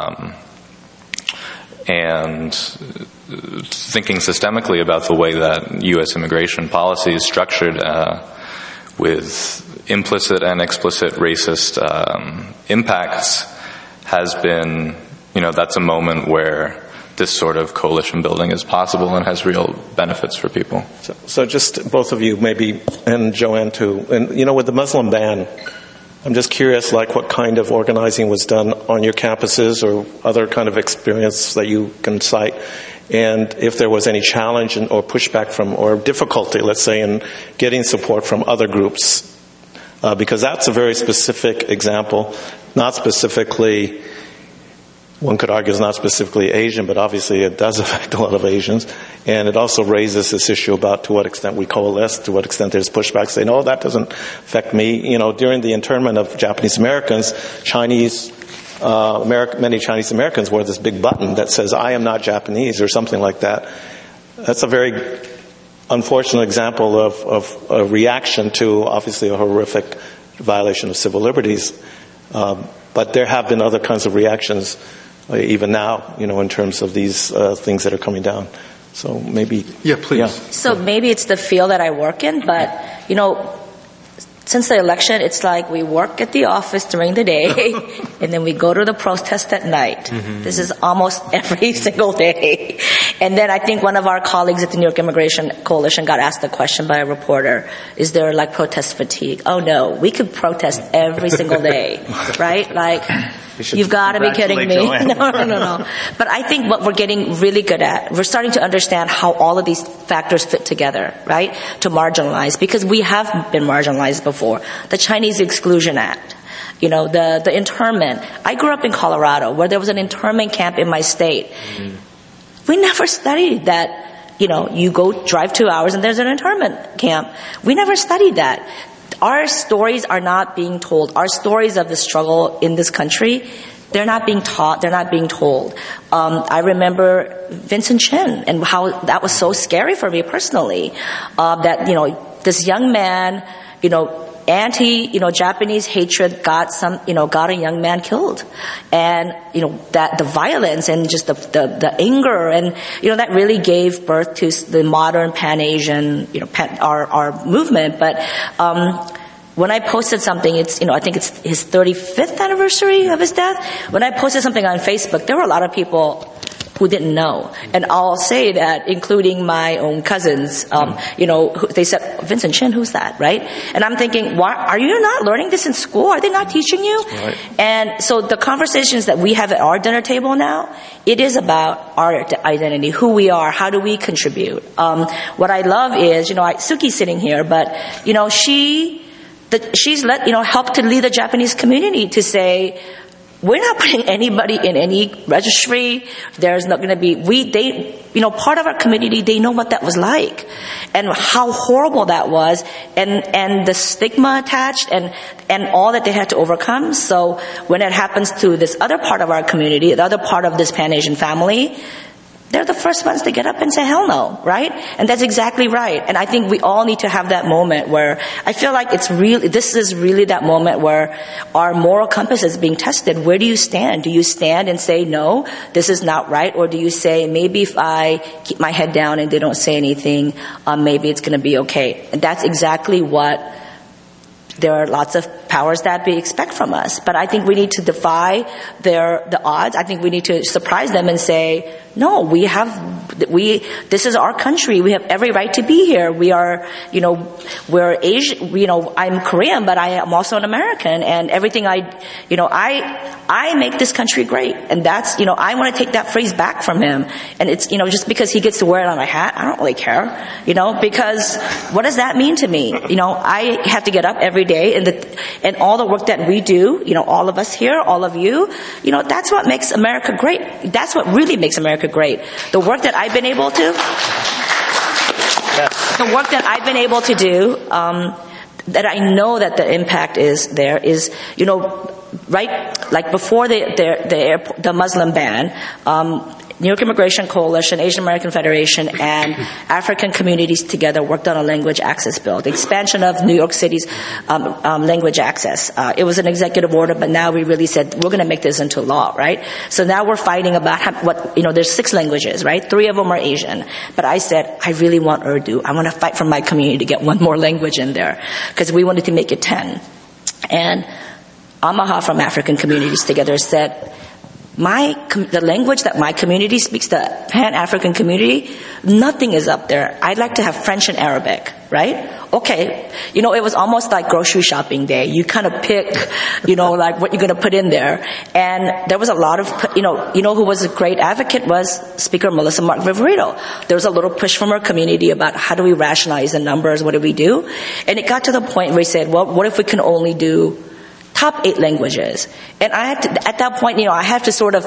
and thinking systemically about the way that U.S. immigration policy is structured with implicit and explicit racist impacts has been, that's a moment where this sort of coalition building is possible and has real benefits for people. So just both of you, maybe, and Joanne too, and with the Muslim ban, I'm just curious, what kind of organizing was done on your campuses or other kind of experience that you can cite, and if there was any challenge or pushback from, or difficulty, let's say, in getting support from other groups, because that's a very specific example, not specifically, one could argue it's not specifically Asian, but obviously it does affect a lot of Asians. And it also raises this issue about to what extent we coalesce, to what extent there's pushback, say, no, that doesn't affect me. During the internment of Japanese Americans, many Chinese Americans wore this big button that says, I am not Japanese, or something like that. That's a very unfortunate example of a reaction to, obviously, a horrific violation of civil liberties. But there have been other kinds of reactions even now, in terms of these things that are coming down. So maybe... Yeah, please. Yeah. So maybe it's the field that I work in, but, since the election, it's like we work at the office during the day, and then we go to the protest at night. Mm-hmm. This is almost every single day. And then I think one of our colleagues at the New York Immigration Coalition got asked a question by a reporter, is there protest fatigue? Oh no, we could protest every single day, right? You've got to be kidding me. No. But I think what we're getting really good at, we're starting to understand how all of these factors fit together, right? To marginalize, because we have been marginalized before. The Chinese Exclusion Act, the internment. I grew up in Colorado where there was an internment camp in my state. Mm-hmm. We never studied that, you go drive 2 hours and there's an internment camp. We never studied that. Our stories are not being told. Our stories of the struggle in this country, they're not being taught. They're not being told. I remember Vincent Chin and how that was so scary for me personally. That, this young man, Japanese hatred got a young man killed. And, that the violence and just the anger and, that really gave birth to the modern Pan-Asian, our movement. But, when I posted something, I think it's his 35th anniversary of his death. When I posted something on Facebook, there were a lot of people who didn't know. And I'll say that, including my own cousins, they said, Vincent Chin, who's that, right? And I'm thinking, why are you not learning this in school? Are they not teaching you? Right. And so the conversations that we have at our dinner table now, it is about our identity, who we are, how do we contribute. What I love is, Suki's sitting here, but, she's helped to lead the Japanese community to say, we're not putting anybody in any registry. There's not going to be, part of our community, they know what that was like and how horrible that was and the stigma attached and all that they had to overcome. So when it happens to this other part of our community, the other part of this Pan-Asian family, they're the first ones to get up and say, hell no, right? And that's exactly right. And I think we all need to have that moment where I feel like this is really that moment where our moral compass is being tested. Where do you stand? Do you stand and say, no, this is not right? Or do you say, maybe if I keep my head down and they don't say anything, maybe it's going to be okay. And that's exactly what there are lots of powers that be expect from us. But I think we need to defy the odds. I think we need to surprise them and say, no, this is our country. We have every right to be here. We are, we're Asian, I'm Korean, but I am also an American and everything I make this country great. And that's, I want to take that phrase back from him. And it's, just because he gets to wear it on my hat, I don't really care, because what does that mean to me? I have to get up every day and all the work that we do, all of us here, all of you, that's what makes America great. That's what really makes America great. The work that I've been able to do, that I know that the impact is there is, right, like before the Muslim ban, New York Immigration Coalition, Asian American Federation, and African communities together worked on a language access bill, the expansion of New York City's language access. It was an executive order, but now we really said, we're going to make this into law, right? So now we're fighting about there's 6 languages, right? 3 of them are Asian. But I said, I really want Urdu. I want to fight for my community to get one more language in there, because we wanted to make it 10. And Amaha from African Communities Together said, the language that my community speaks, the Pan-African community, nothing is up there. I'd like to have French and Arabic, right? Okay. It was almost like grocery shopping day. You kind of pick, like what you're going to put in there. And there was a lot of, who was a great advocate was Speaker Melissa Mark Viverito. There was a little push from our community about how do we rationalize the numbers? What do we do? And it got to the point where we said, well, what if we can only do top 8 languages? And I had to, at that point, I have to sort of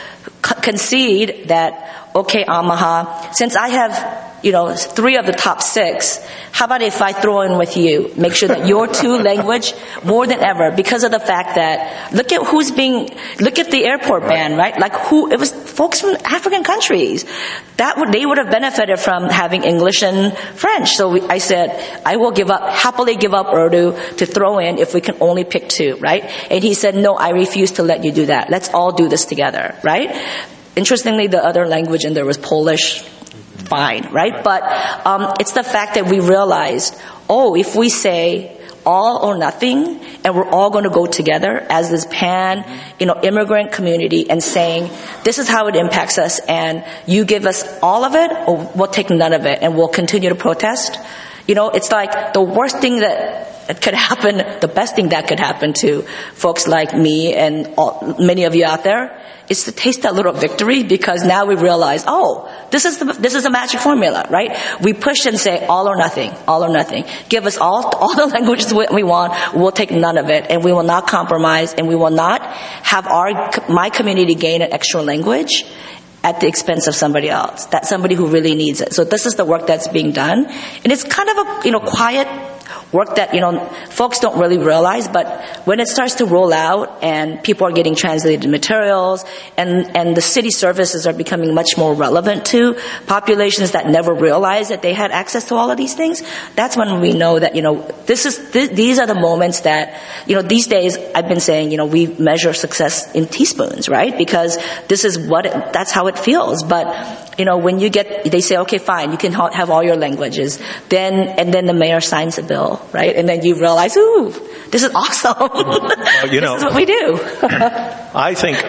concede that, okay, Amaha, since I have, 3 of the top 6, how about if I throw in with you, make sure that your 2 language more than ever, because of the fact that look at the airport ban, right? Like it was folks from African countries they would have benefited from having English and French. So I said, I will happily give up Urdu to throw in if we can only pick 2, right? And he said, no, I refuse to let you do that. Let's all do this together, right? Interestingly, the other language in there was Polish. Fine, right? But it's the fact that we realized, if we say all or nothing, and we're all going to go together as this immigrant community and saying, this is how it impacts us, and you give us all of it, or we'll take none of it, and we'll continue to protest. It's like the worst thing that could happen, the best thing that could happen to folks like me and many of you out there is to taste that little victory, because now we realize, this is a magic formula, right? We push and say all or nothing, all or nothing. Give us all the languages we want. We'll take none of it, and we will not compromise, and we will not have my community gain an extra language at the expense of somebody else, that somebody who really needs it. So this is the work that's being done, and it's kind of a quiet work that folks don't really realize, but when it starts to roll out and people are getting translated materials and the city services are becoming much more relevant to populations that never realized that they had access to all of these things, that's when we know that these are the moments that these days I've been saying we measure success in teaspoons, right? Because this is that's how it feels. But when they say, okay, fine, you can have all your languages, and then the mayor signs a bill, right? And then you realize, ooh, this is awesome. This is what we do. I think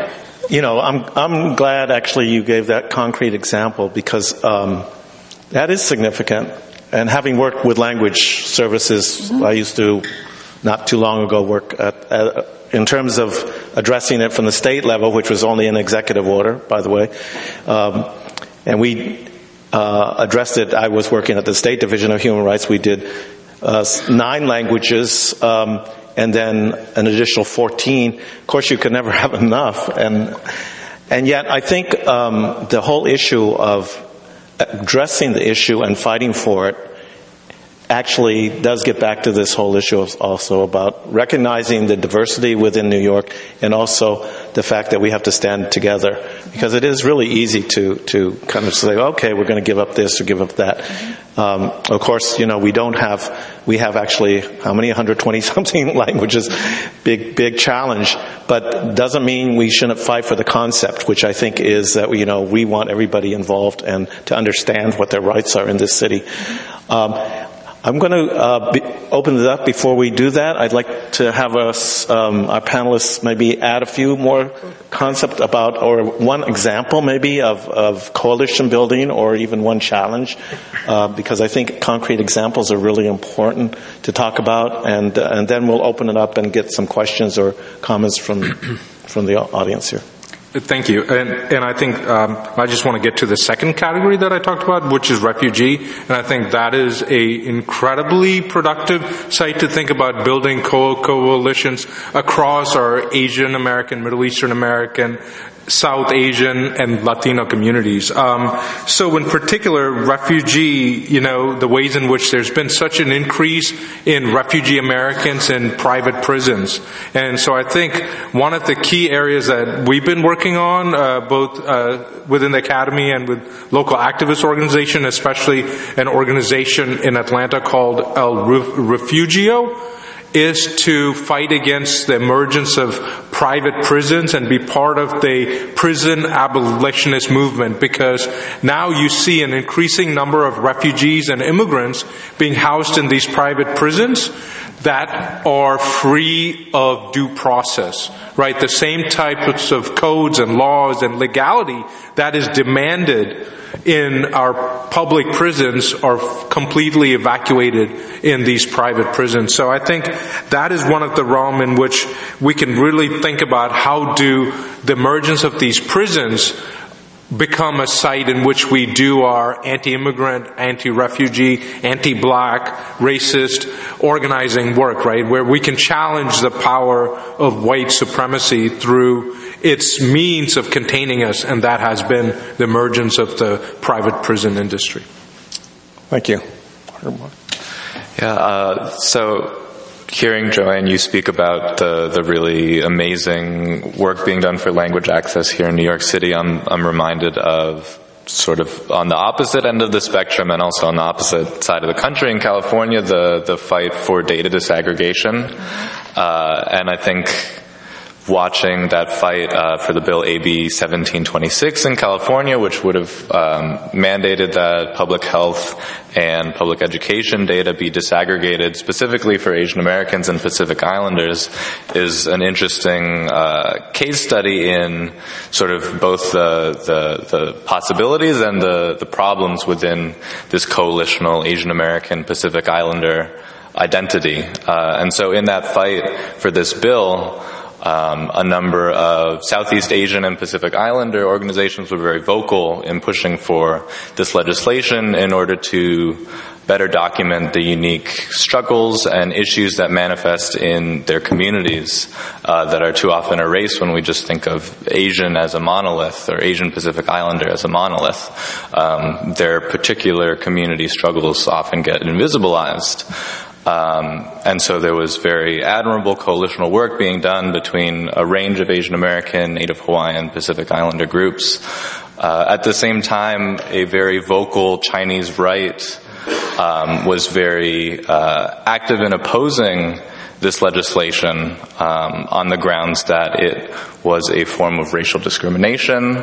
I'm glad actually you gave that concrete example because that is significant. And having worked with language services, I used to, not too long ago, work in terms of addressing it from the state level, which was only an executive order, by the way. And we addressed it. I was working at the State Division of Human Rights. We did 9 languages, and then an additional 14. Of course, you could never have enough. And yet, I think the whole issue of addressing the issue and fighting for it actually does get back to this whole issue also about recognizing the diversity within New York and also the fact that we have to stand together. Because it is really easy to kind of say, okay, we're going to give up this or give up that. Of course, we have actually, how many, 120 something languages, big challenge, but doesn't mean we shouldn't fight for the concept, which I think is that, we want everybody involved and to understand what their rights are in this city. I'm going to open it up. Before we do that, I'd like to have our panelists maybe add a few more concepts about, or one example maybe of coalition building or even one challenge, because I think concrete examples are really important to talk about, and then we'll open it up and get some questions or comments from the audience here. Thank you. And I think I just want to get to the second category that I talked about, which is refugee. And I think that is a incredibly productive site to think about building coalitions across our Asian American, Middle Eastern American, South Asian, and Latino communities. So in particular, refugee, the ways in which there's been such an increase in refugee Americans in private prisons. And so I think one of the key areas that we've been working on, both within the Academy and with local activist organization, especially an organization in Atlanta called El Refugio, is to fight against the emergence of private prisons and be part of the prison abolitionist movement, because now you see an increasing number of refugees and immigrants being housed in these private prisons that are free of due process, right? The same types of codes and laws and legality that is demanded in our public prisons are completely evacuated in these private prisons. So I think that is one of the realm in which we can really think about how do the emergence of these prisons become a site in which we do our anti-immigrant, anti-refugee, anti-black, racist organizing work, right? Where we can challenge the power of white supremacy through its means of containing us, and that has been the emergence of the private prison industry. Thank you. Yeah, so hearing Joanne, you speak about the really amazing work being done for language access here in New York City, I'm reminded of sort of on the opposite end of the spectrum and also on the opposite side of the country in California, the fight for data disaggregation. And I think watching that fight for the bill AB 1726 in California, which would have mandated that public health and public education data be disaggregated specifically for Asian Americans and Pacific Islanders, is an interesting case study in sort of both the possibilities and the problems within this coalitional Asian American Pacific Islander identity. And so in that fight for this bill, a number of Southeast Asian and Pacific Islander organizations were very vocal in pushing for this legislation in order to better document the unique struggles and issues that manifest in their communities that are too often erased when we just think of Asian as a monolith or Asian Pacific Islander as a monolith. Their particular community struggles often get invisibilized. And so there was very admirable coalitional work being done between a range of Asian American, Native Hawaiian, Pacific Islander groups. At the same time, a very vocal Chinese right was very active in opposing this legislation on the grounds that it was a form of racial discrimination.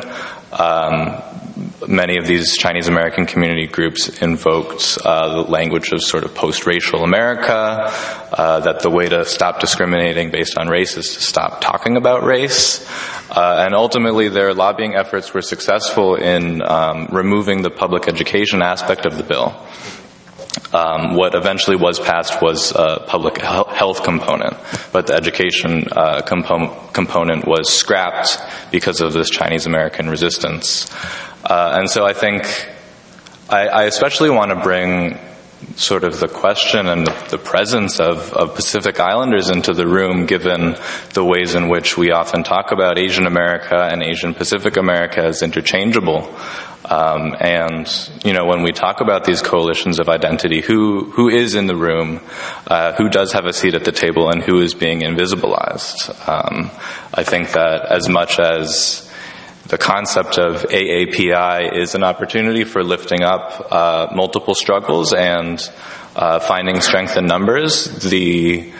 Many of these Chinese American community groups invoked the language of sort of post-racial America, that the way to stop discriminating based on race is to stop talking about race. And ultimately, their lobbying efforts were successful in removing the public education aspect of the bill. What eventually was passed was a public health component, but the education component was scrapped because of this Chinese American resistance. And so I think I especially want to bring sort of the question and the presence of Pacific Islanders into the room, given the ways in which we often talk about Asian America and Asian Pacific America as interchangeable. And, when we talk about these coalitions of identity, who is in the room, who does have a seat at the table, and who is being invisibilized? I think that as much as the concept of AAPI is an opportunity for lifting up multiple struggles and finding strength in numbers, the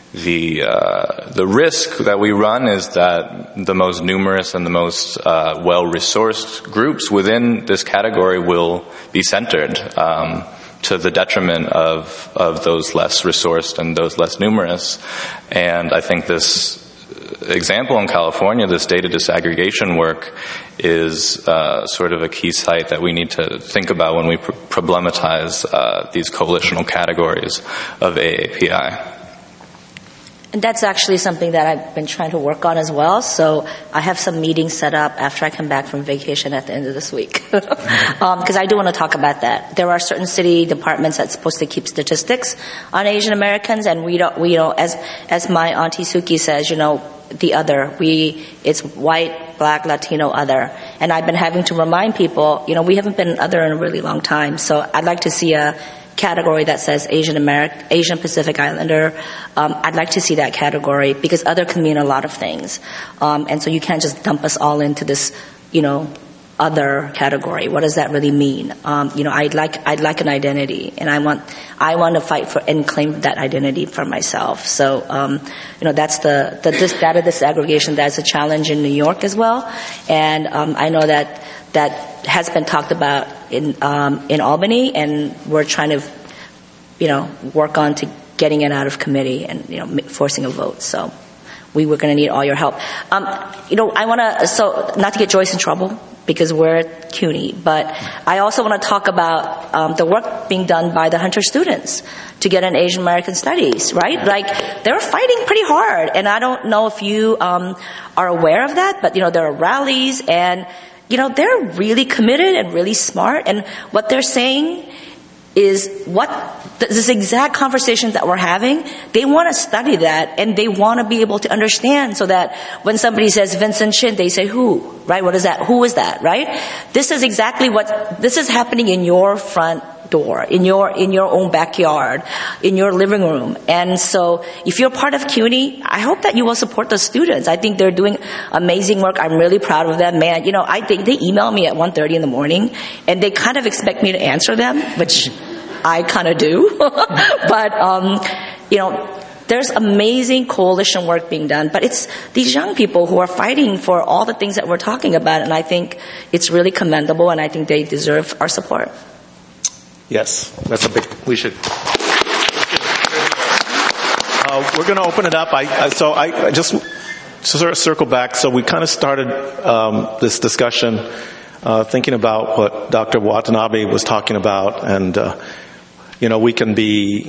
risk that we run is that the most numerous and the most well-resourced groups within this category will be centered to the detriment of those less resourced and those less numerous. And I think this example in California, this data disaggregation work, is sort of a key site that we need to think about when we problematize these coalitional categories of AAPI. And that's actually something that I've been trying to work on as well. So I have some meetings set up after I come back from vacation at the end of this week. Because I do want to talk about that. There are certain city departments that's supposed to keep statistics on Asian Americans, and we don't, as my auntie Suki says, the other. It's white, black, Latino, other. And I've been having to remind people, we haven't been other in a really long time. So I'd like to see a category that says Asian Pacific Islander. I'd like to see that category because other can mean a lot of things. And so you can't just dump us all into this, other category. What does that really mean? I'd like an identity, and I want to fight for and claim that identity for myself. So, that's this data disaggregation. That's a challenge in New York as well, and I know that has been talked about in Albany, and we're trying to, work on to getting it out of committee and forcing a vote. So. We were going to need all your help. I want to, not to get Joyce in trouble because we're at CUNY, but I also want to talk about the work being done by the Hunter students to get an Asian American Studies, right? Like, they're fighting pretty hard, and I don't know if you are aware of that, but, there are rallies, and, they're really committed and really smart, and what they're saying is this exact conversation that we're having, they want to study that, and they want to be able to understand so that when somebody says Vincent Chin, they say who, right? What is that? Who is that, right? This is exactly this is happening in your front door, in your own backyard, in your living room. And so if you're part of CUNY, I hope that you will support the students. I think they're doing amazing work. I'm really proud of them, man. I think they email me at 1:30 in the morning, and they kind of expect me to answer them, which I kind of do. But, there's amazing coalition work being done. But it's these young people who are fighting for all the things that we're talking about. And I think it's really commendable, and I think they deserve our support. Yes, we should. We're going to open it up. I just sort of circle back. So we kind of started this discussion thinking about what Dr. Watanabe was talking about, and we can be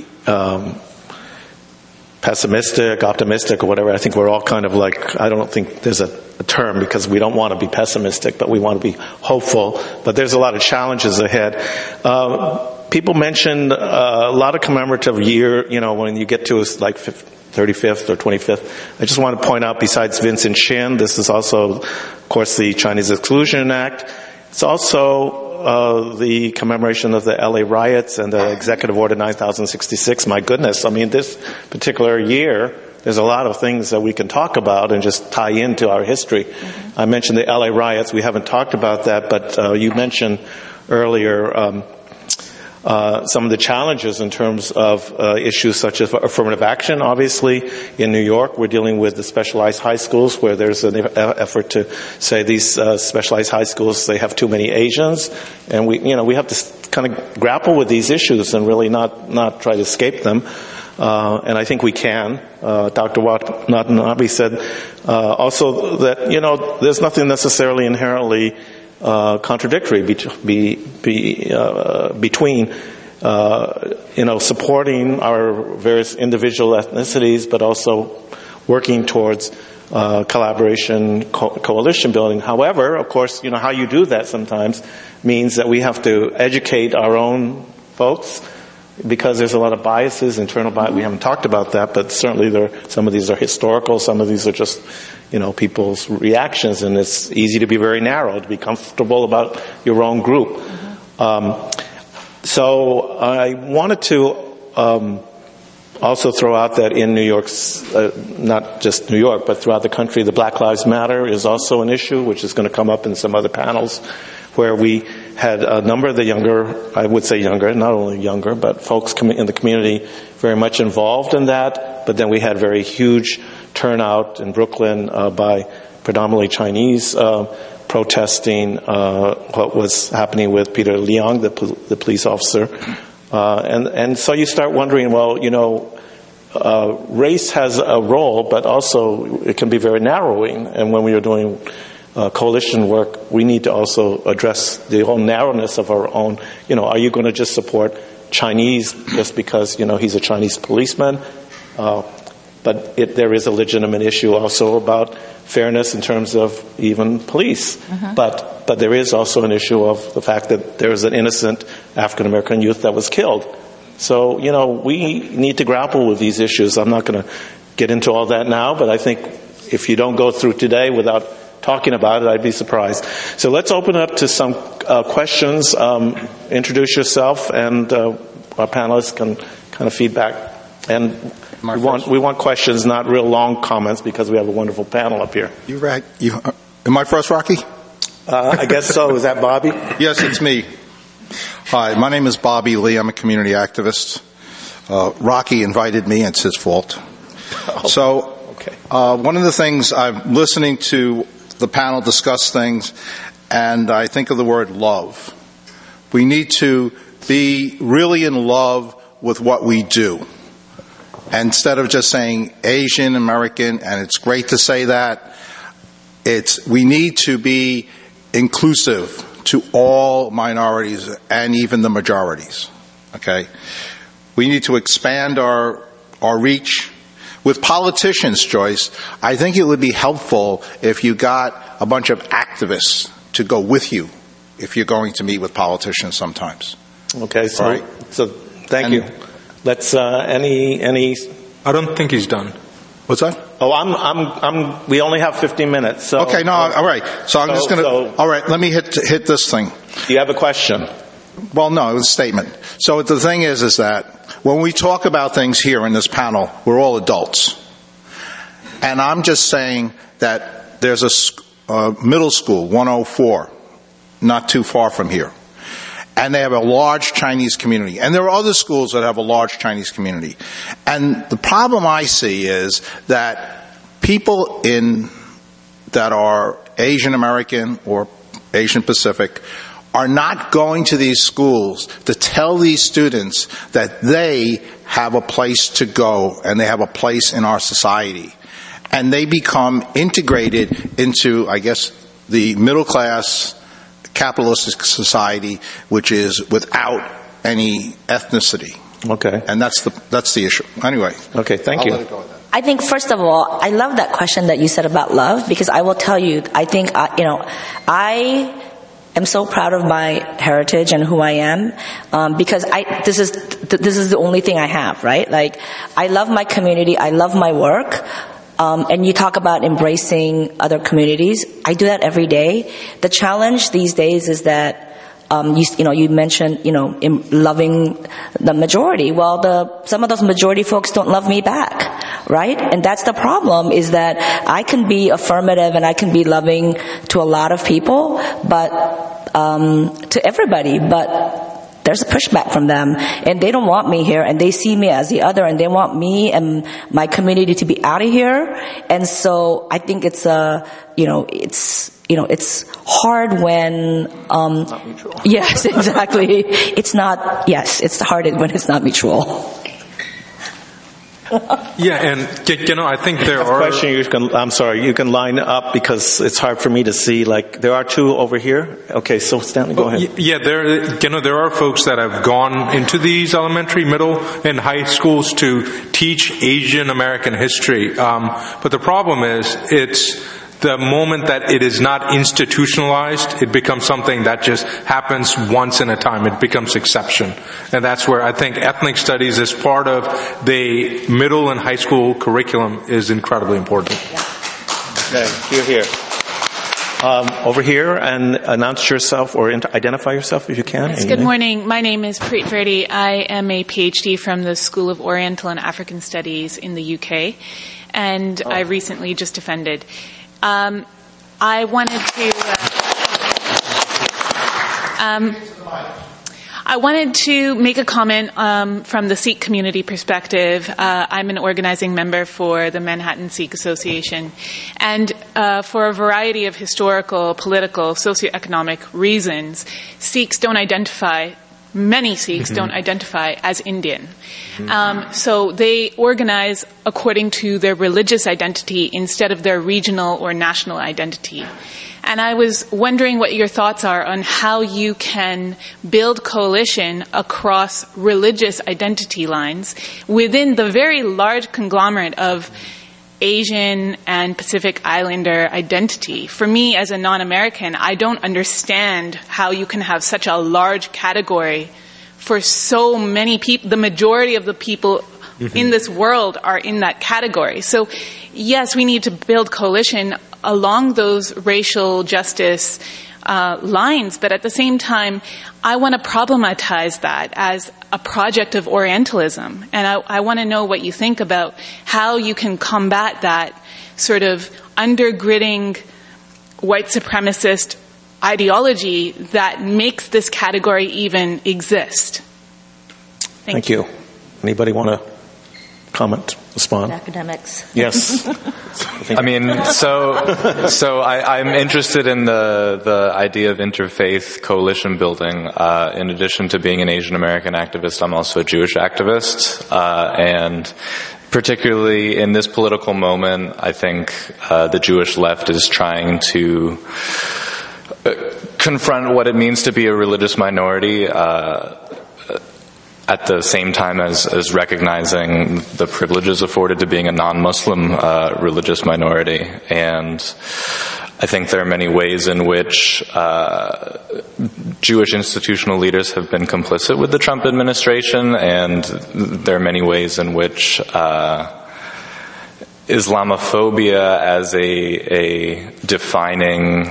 pessimistic, optimistic, or whatever. I think we're all kind of like, I don't think there's a term because we don't want to be pessimistic, but we want to be hopeful. But there's a lot of challenges ahead. People mentioned a lot of commemorative year, when you get to like 35th or 25th. I just want to point out, besides Vincent Chin, this is also, of course, the Chinese Exclusion Act. It's also the commemoration of the LA riots and the Executive Order 9066. My goodness, this particular year, there's a lot of things that we can talk about and just tie into our history. Mm-hmm. I mentioned the LA riots. We haven't talked about that, but you mentioned earlier some of the challenges in terms of issues such as affirmative action. Obviously, in New York, we're dealing with the specialized high schools where there's an effort to say these specialized high schools, they have too many Asians. And we have to kind of grapple with these issues and really not try to escape them. and I think we can. Dr. Watanabe said also that, there's nothing necessarily inherently contradictory between supporting our various individual ethnicities, but also working towards collaboration, coalition building. However, of course, how you do that sometimes means that we have to educate our own folks, because there's a lot of biases, internal bias. We haven't talked about that, but certainly some of these are historical, some of these are just, people's reactions, and it's easy to be very narrow, to be comfortable about your own group. So I wanted to also throw out that in New York's, not just New York, but throughout the country, the Black Lives Matter is also an issue, which is going to come up in some other panels, where we had a number of the younger, I would say younger, not only younger, but folks in the community very much involved in that. But then we had very huge turnout in Brooklyn by predominantly Chinese protesting what was happening with Peter Liang, the police officer. And so you start wondering, well, race has a role, but also it can be very narrowing. And when we are doing coalition work, we need to also address the whole narrowness of our own. Are you going to just support Chinese just because, he's a Chinese policeman? But there is a legitimate issue also about fairness in terms of even police. Mm-hmm. But there is also an issue of the fact that there is an innocent African-American youth that was killed. So, we need to grapple with these issues. I'm not going to get into all that now, but I think if you don't go through today without talking about it, I'd be surprised. So let's open up to some questions. Introduce yourself, and our panelists can kind of feedback. And we want questions, not real long comments, because we have a wonderful panel up here. You're right. Am I first, Rocky? I guess so. Is that Bobby? Yes, it's me. Hi, my name is Bobby Lee. I'm a community activist. Rocky invited me, and it's his fault. So, one of the things, I'm listening to the panel discuss things, and I think of the word love. We need to be really in love with what we do. Instead of just saying Asian American, and it's great to say that, we need to be inclusive to all minorities and even the majorities. Okay? We need to expand our reach. With politicians, Joyce, I think it would be helpful if you got a bunch of activists to go with you if you're going to meet with politicians sometimes. Okay, so, right. So thank you. Let's any. I don't think he's done. What's that? Oh, we only have 15 minutes. So, okay, no, all right. So I'm just going to. All right, let me hit this thing. Do you have a question? Well, no, it was a statement. So the thing is that when we talk about things here in this panel, we're all adults. And I'm just saying that there's a middle school, 104, not too far from here. And they have a large Chinese community. And there are other schools that have a large Chinese community. And the problem I see is that people that are Asian American or Asian Pacific are not going to these schools to tell these students that they have a place to go and they have a place in our society. And they become integrated into, I guess, the middle class capitalistic society, which is without any ethnicity. Okay. And that's the issue. Anyway. Okay, thank you. Let it go with that. I think, first of all, I love that question that you said about love, because I will tell you, I think, I am so proud of my heritage and who I am, because this is the only thing I have, right? Like, I love my community, I love my work, and you talk about embracing other communities. I do that every day. The challenge these days is that you mentioned, loving the majority. Well, some of those majority folks don't love me back, right? And that's the problem, is that I can be affirmative and I can be loving to a lot of people, but to everybody, but there's a pushback from them, and they don't want me here, and they see me as the other, and they want me and my community to be out of here. And so I think it's hard when not mutual. Yes, exactly. It's hard when it's not mutual. Yeah, and I think there are... Question, you can line up because it's hard for me to see. Like, there are two over here. Okay, so Stanley, go ahead. Yeah, there are folks that have gone into these elementary, middle, and high schools to teach Asian American history. But the problem is, it's the moment that it is not institutionalized, it becomes something that just happens once in a time. It becomes exception. And that's where I think ethnic studies as part of the middle and high school curriculum is incredibly important. Okay, here. Over here, and announce yourself or identify yourself if you can. Yes, good morning. My name is Preet Verdi. I am a PhD from the School of Oriental and African Studies in the UK, and I recently just defended. I wanted to make a comment from the Sikh community perspective. I'm an organizing member for the Manhattan Sikh Association, and for a variety of historical, political, socioeconomic reasons, many Sikhs don't identify as Indian. So they organize according to their religious identity instead of their regional or national identity. And I was wondering what your thoughts are on how you can build coalition across religious identity lines within the very large conglomerate of Asian and Pacific Islander identity. For me, as a non-American, I don't understand how you can have such a large category for so many people. The majority of the people in this world are in that category. So, yes, we need to build coalition along those racial justice lines, but at the same time, I want to problematize that as a project of Orientalism. And I want to know what you think about how you can combat that sort of undergirding white supremacist ideology that makes this category even exist. Thank you. Anybody want to comment, respond? Academics. Yes. I mean, I'm interested in the idea of interfaith coalition building. In addition to being an Asian American activist, I'm also a Jewish activist, and particularly in this political moment, I think the Jewish left is trying to confront what it means to be a religious minority at the same time as recognizing the privileges afforded to being a non-Muslim religious minority. And I think there are many ways in which Jewish institutional leaders have been complicit with the Trump administration, and there are many ways in which Islamophobia as a defining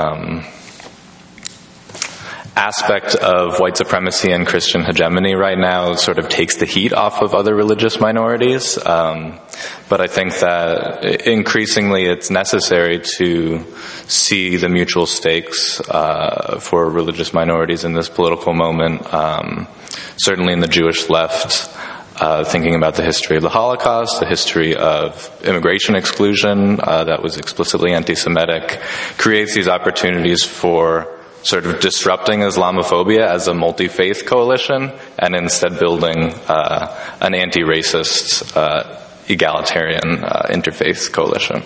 aspect of white supremacy and Christian hegemony right now sort of takes the heat off of other religious minorities. But I think that increasingly it's necessary to see the mutual stakes for religious minorities in this political moment. Certainly in the Jewish left, thinking about the history of the Holocaust, the history of immigration exclusion that was explicitly anti-Semitic, creates these opportunities for sort of disrupting Islamophobia as a multi-faith coalition and instead building an anti-racist, egalitarian interfaith coalition.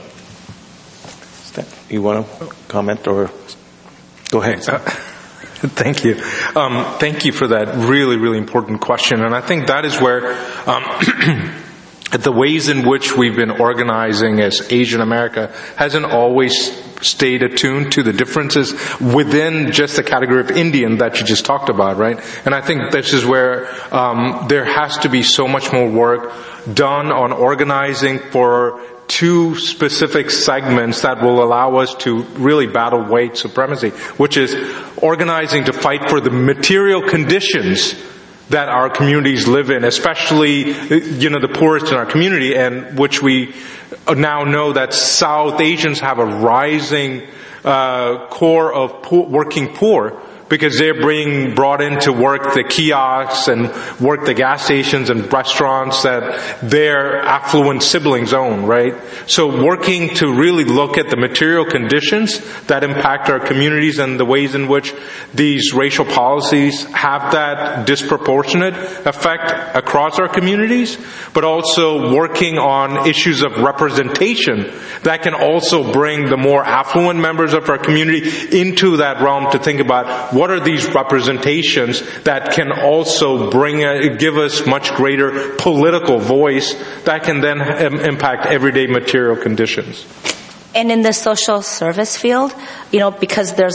You want to comment or go ahead? Thank you. Thank you for that really, really important question. And I think that is where the ways in which we've been organizing as Asian America hasn't always stayed attuned to the differences within just the category of Indian that you just talked about, right? And I think this is where there has to be so much more work done on organizing for two specific segments that will allow us to really battle white supremacy, which is organizing to fight for the material conditions that our communities live in, especially, the poorest in our community, and which we now know that South Asians have a rising core of working poor because they're being brought in to work the kiosks and work the gas stations and restaurants that their affluent siblings own, right? So working to really look at the material conditions that impact our communities and the ways in which these racial policies have that disproportionate effect across our communities, but also working on issues of representation that can also bring the more affluent members of our community into that realm to think about what are these representations that can also give us much greater political voice that can then impact everyday material conditions. And in the social service field, because there's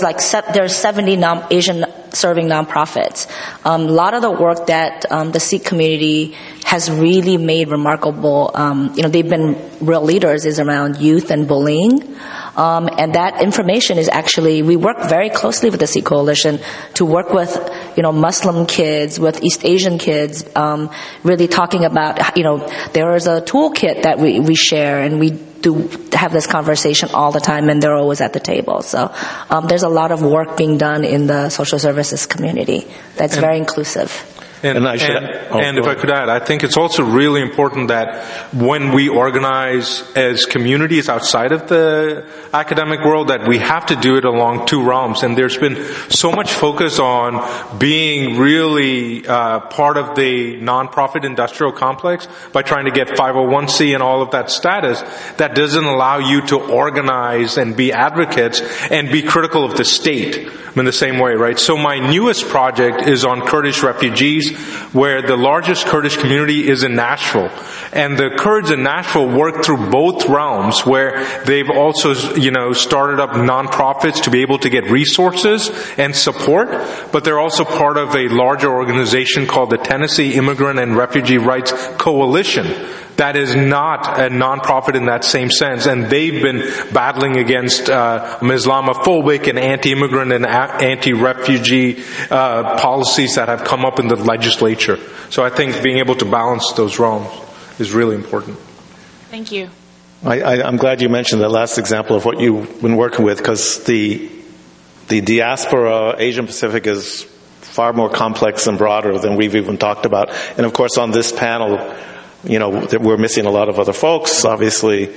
70 Asian serving nonprofits, a lot of the work that the Sikh community has really made remarkable, they've been real leaders, is around youth and bullying. And that information is actually, we work very closely with the Sikh Coalition to work with, Muslim kids, with East Asian kids, really talking about, there is a toolkit that we share, and we do have this conversation all the time, and they're always at the table. So there's a lot of work being done in the social services community that's very inclusive. And if I could add, I think it's also really important that when we organize as communities outside of the academic world, that we have to do it along two realms. And there's been so much focus on being really part of the nonprofit industrial complex by trying to get 501c and all of that status that doesn't allow you to organize and be advocates and be critical of the state in the same way, right? So my newest project is on Kurdish refugees, where the largest Kurdish community is in Nashville. And the Kurds in Nashville work through both realms, where they've also, started up nonprofits to be able to get resources and support, but they're also part of a larger organization called the Tennessee Immigrant and Refugee Rights Coalition. That is not a nonprofit in that same sense, and they've been battling against Islamophobic and anti-immigrant and anti-refugee policies that have come up in the legislature. So I think being able to balance those realms is really important. Thank you. I'm glad you mentioned that last example of what you've been working with, because the diaspora Asian Pacific is far more complex and broader than we've even talked about. And of course on this panel, we're missing a lot of other folks, obviously,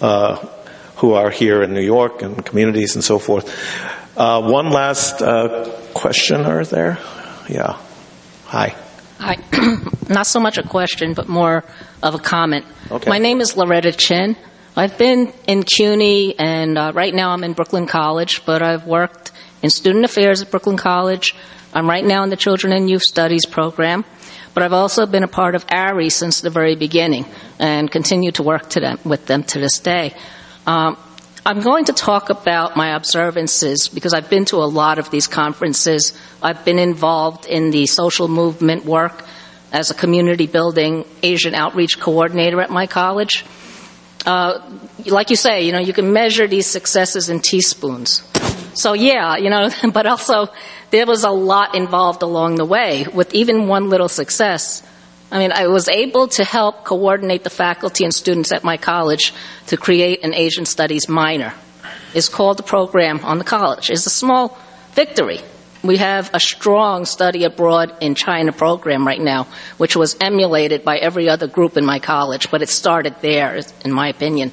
who are here in New York and communities and so forth. One last questioner there. Yeah. Hi. Hi. Not so much a question, but more of a comment. Okay. My name is Loretta Chin. I've been in CUNY, and right now I'm in Brooklyn College, but I've worked in student affairs at Brooklyn College. I'm right now in the Children and Youth Studies program. But I've also been a part of ARI since the very beginning and continue to work with them to this day. I'm going to talk about my observances because I've been to a lot of these conferences. I've been involved in the social movement work as a community building Asian outreach coordinator at my college. Like you say, you can measure these successes in teaspoons. So but also there was a lot involved along the way with even one little success. I was able to help coordinate the faculty and students at my college to create an Asian Studies minor. It's called the program on the college. It's a small victory. We have a strong study abroad in China program right now, which was emulated by every other group in my college, but it started there, in my opinion.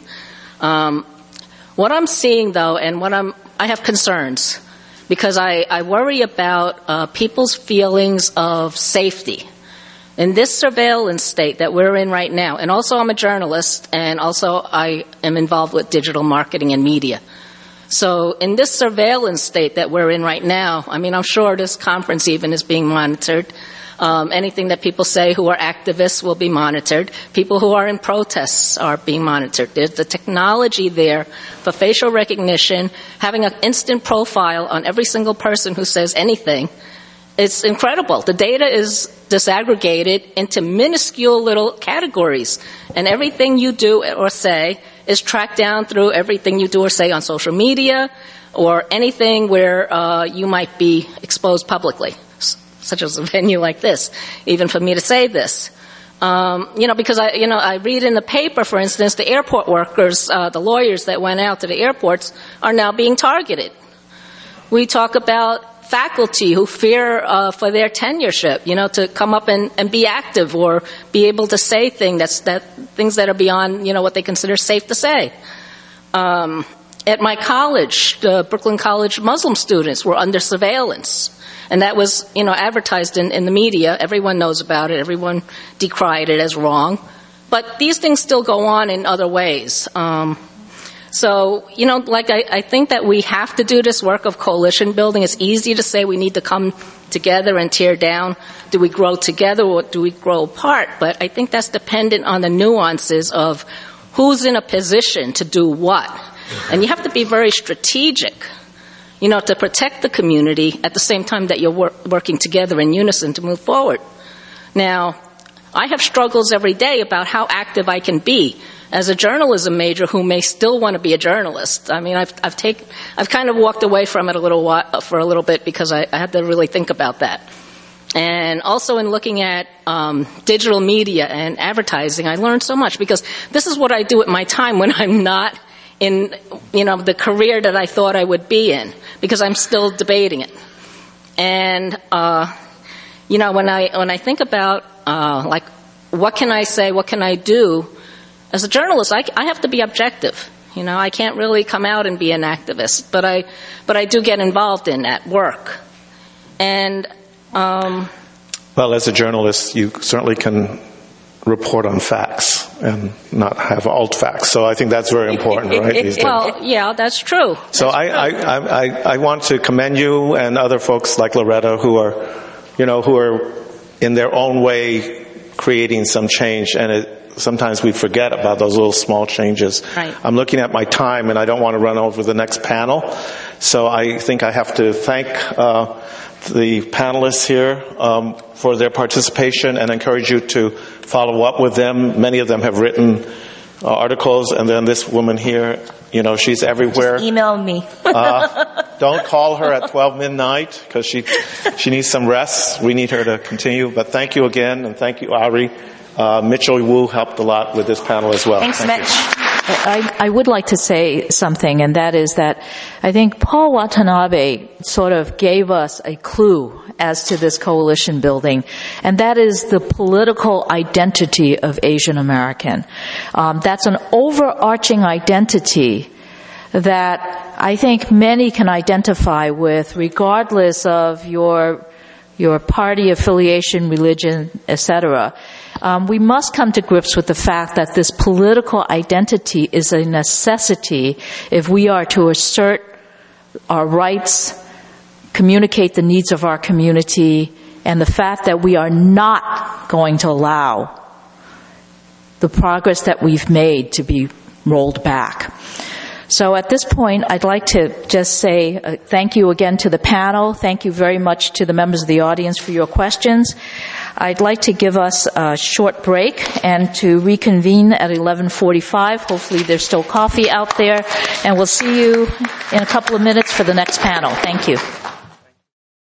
What I'm seeing, though, and I have concerns, because I worry about people's feelings of safety. In this surveillance state that we're in right now, and also I'm a journalist, and also I am involved with digital marketing and media. So in this surveillance state that we're in right now, I'm sure this conference even is being monitored. Anything that people say who are activists will be monitored. People who are in protests are being monitored. There's the technology there for facial recognition, having an instant profile on every single person who says anything. It's incredible. The data is disaggregated into minuscule little categories, and everything you do or say is tracked down through everything you do or say on social media or anything where you might be exposed publicly, such as a venue like this, even for me to say this. Because I read in the paper, for instance, the airport workers, the lawyers that went out to the airports are now being targeted. We talk about faculty who fear for their tenureship, to come up and be active or be able to say things that are beyond, what they consider safe to say. At my college, the Brooklyn College Muslim students were under surveillance. And that was, advertised in the media. Everyone knows about it. Everyone decried it as wrong. But these things still go on in other ways. I think that we have to do this work of coalition building. It's easy to say we need to come together and tear down. Do we grow together or do we grow apart? But I think that's dependent on the nuances of who's in a position to do what. And you have to be very strategic, to protect the community at the same time that you're working together in unison to move forward. Now, I have struggles every day about how active I can be as a journalism major who may still want to be a journalist. I mean, I've kind of walked away from it for a little bit because I had to really think about that. And also in looking at digital media and advertising, I learned so much because this is what I do at my time when I'm not in, the career that I thought I would be in, because I'm still debating it. And, when I think about, what can I say, what can I do? As a journalist, I have to be objective. I can't really come out and be an activist, but I do get involved in that work. And, well, as a journalist, you certainly can report on facts and not have alt facts. So I think that's very important, right? These days. Well, yeah, that's true. So I want to commend you and other folks like Loretta who are in their own way creating some change, and sometimes we forget about those little small changes. Right. I'm looking at my time and I don't want to run over the next panel. So I think I have to thank the panelists here for their participation and encourage you to follow up with them. Many of them have written articles, and then this woman here, she's everywhere. Just email me. Don't call her at 12 midnight because she needs some rest. We need her to continue. But thank you again, and thank you, Ari. Mitchell Wu helped a lot with this panel as well. Thanks, Mitch. I would like to say something, and that is that I think Paul Watanabe sort of gave us a clue as to this coalition building, and that is the political identity of Asian American. That's an overarching identity that I think many can identify with, regardless of your party affiliation, religion, etc. We must come to grips with the fact that this political identity is a necessity if we are to assert our rights, communicate the needs of our community, and the fact that we are not going to allow the progress that we've made to be rolled back. So at this point, I'd like to just say thank you again to the panel. Thank you very much to the members of the audience for your questions. I'd like to give us a short break and to reconvene at 11:45. Hopefully there's still coffee out there, and we'll see you in a couple of minutes for the next panel. Thank you.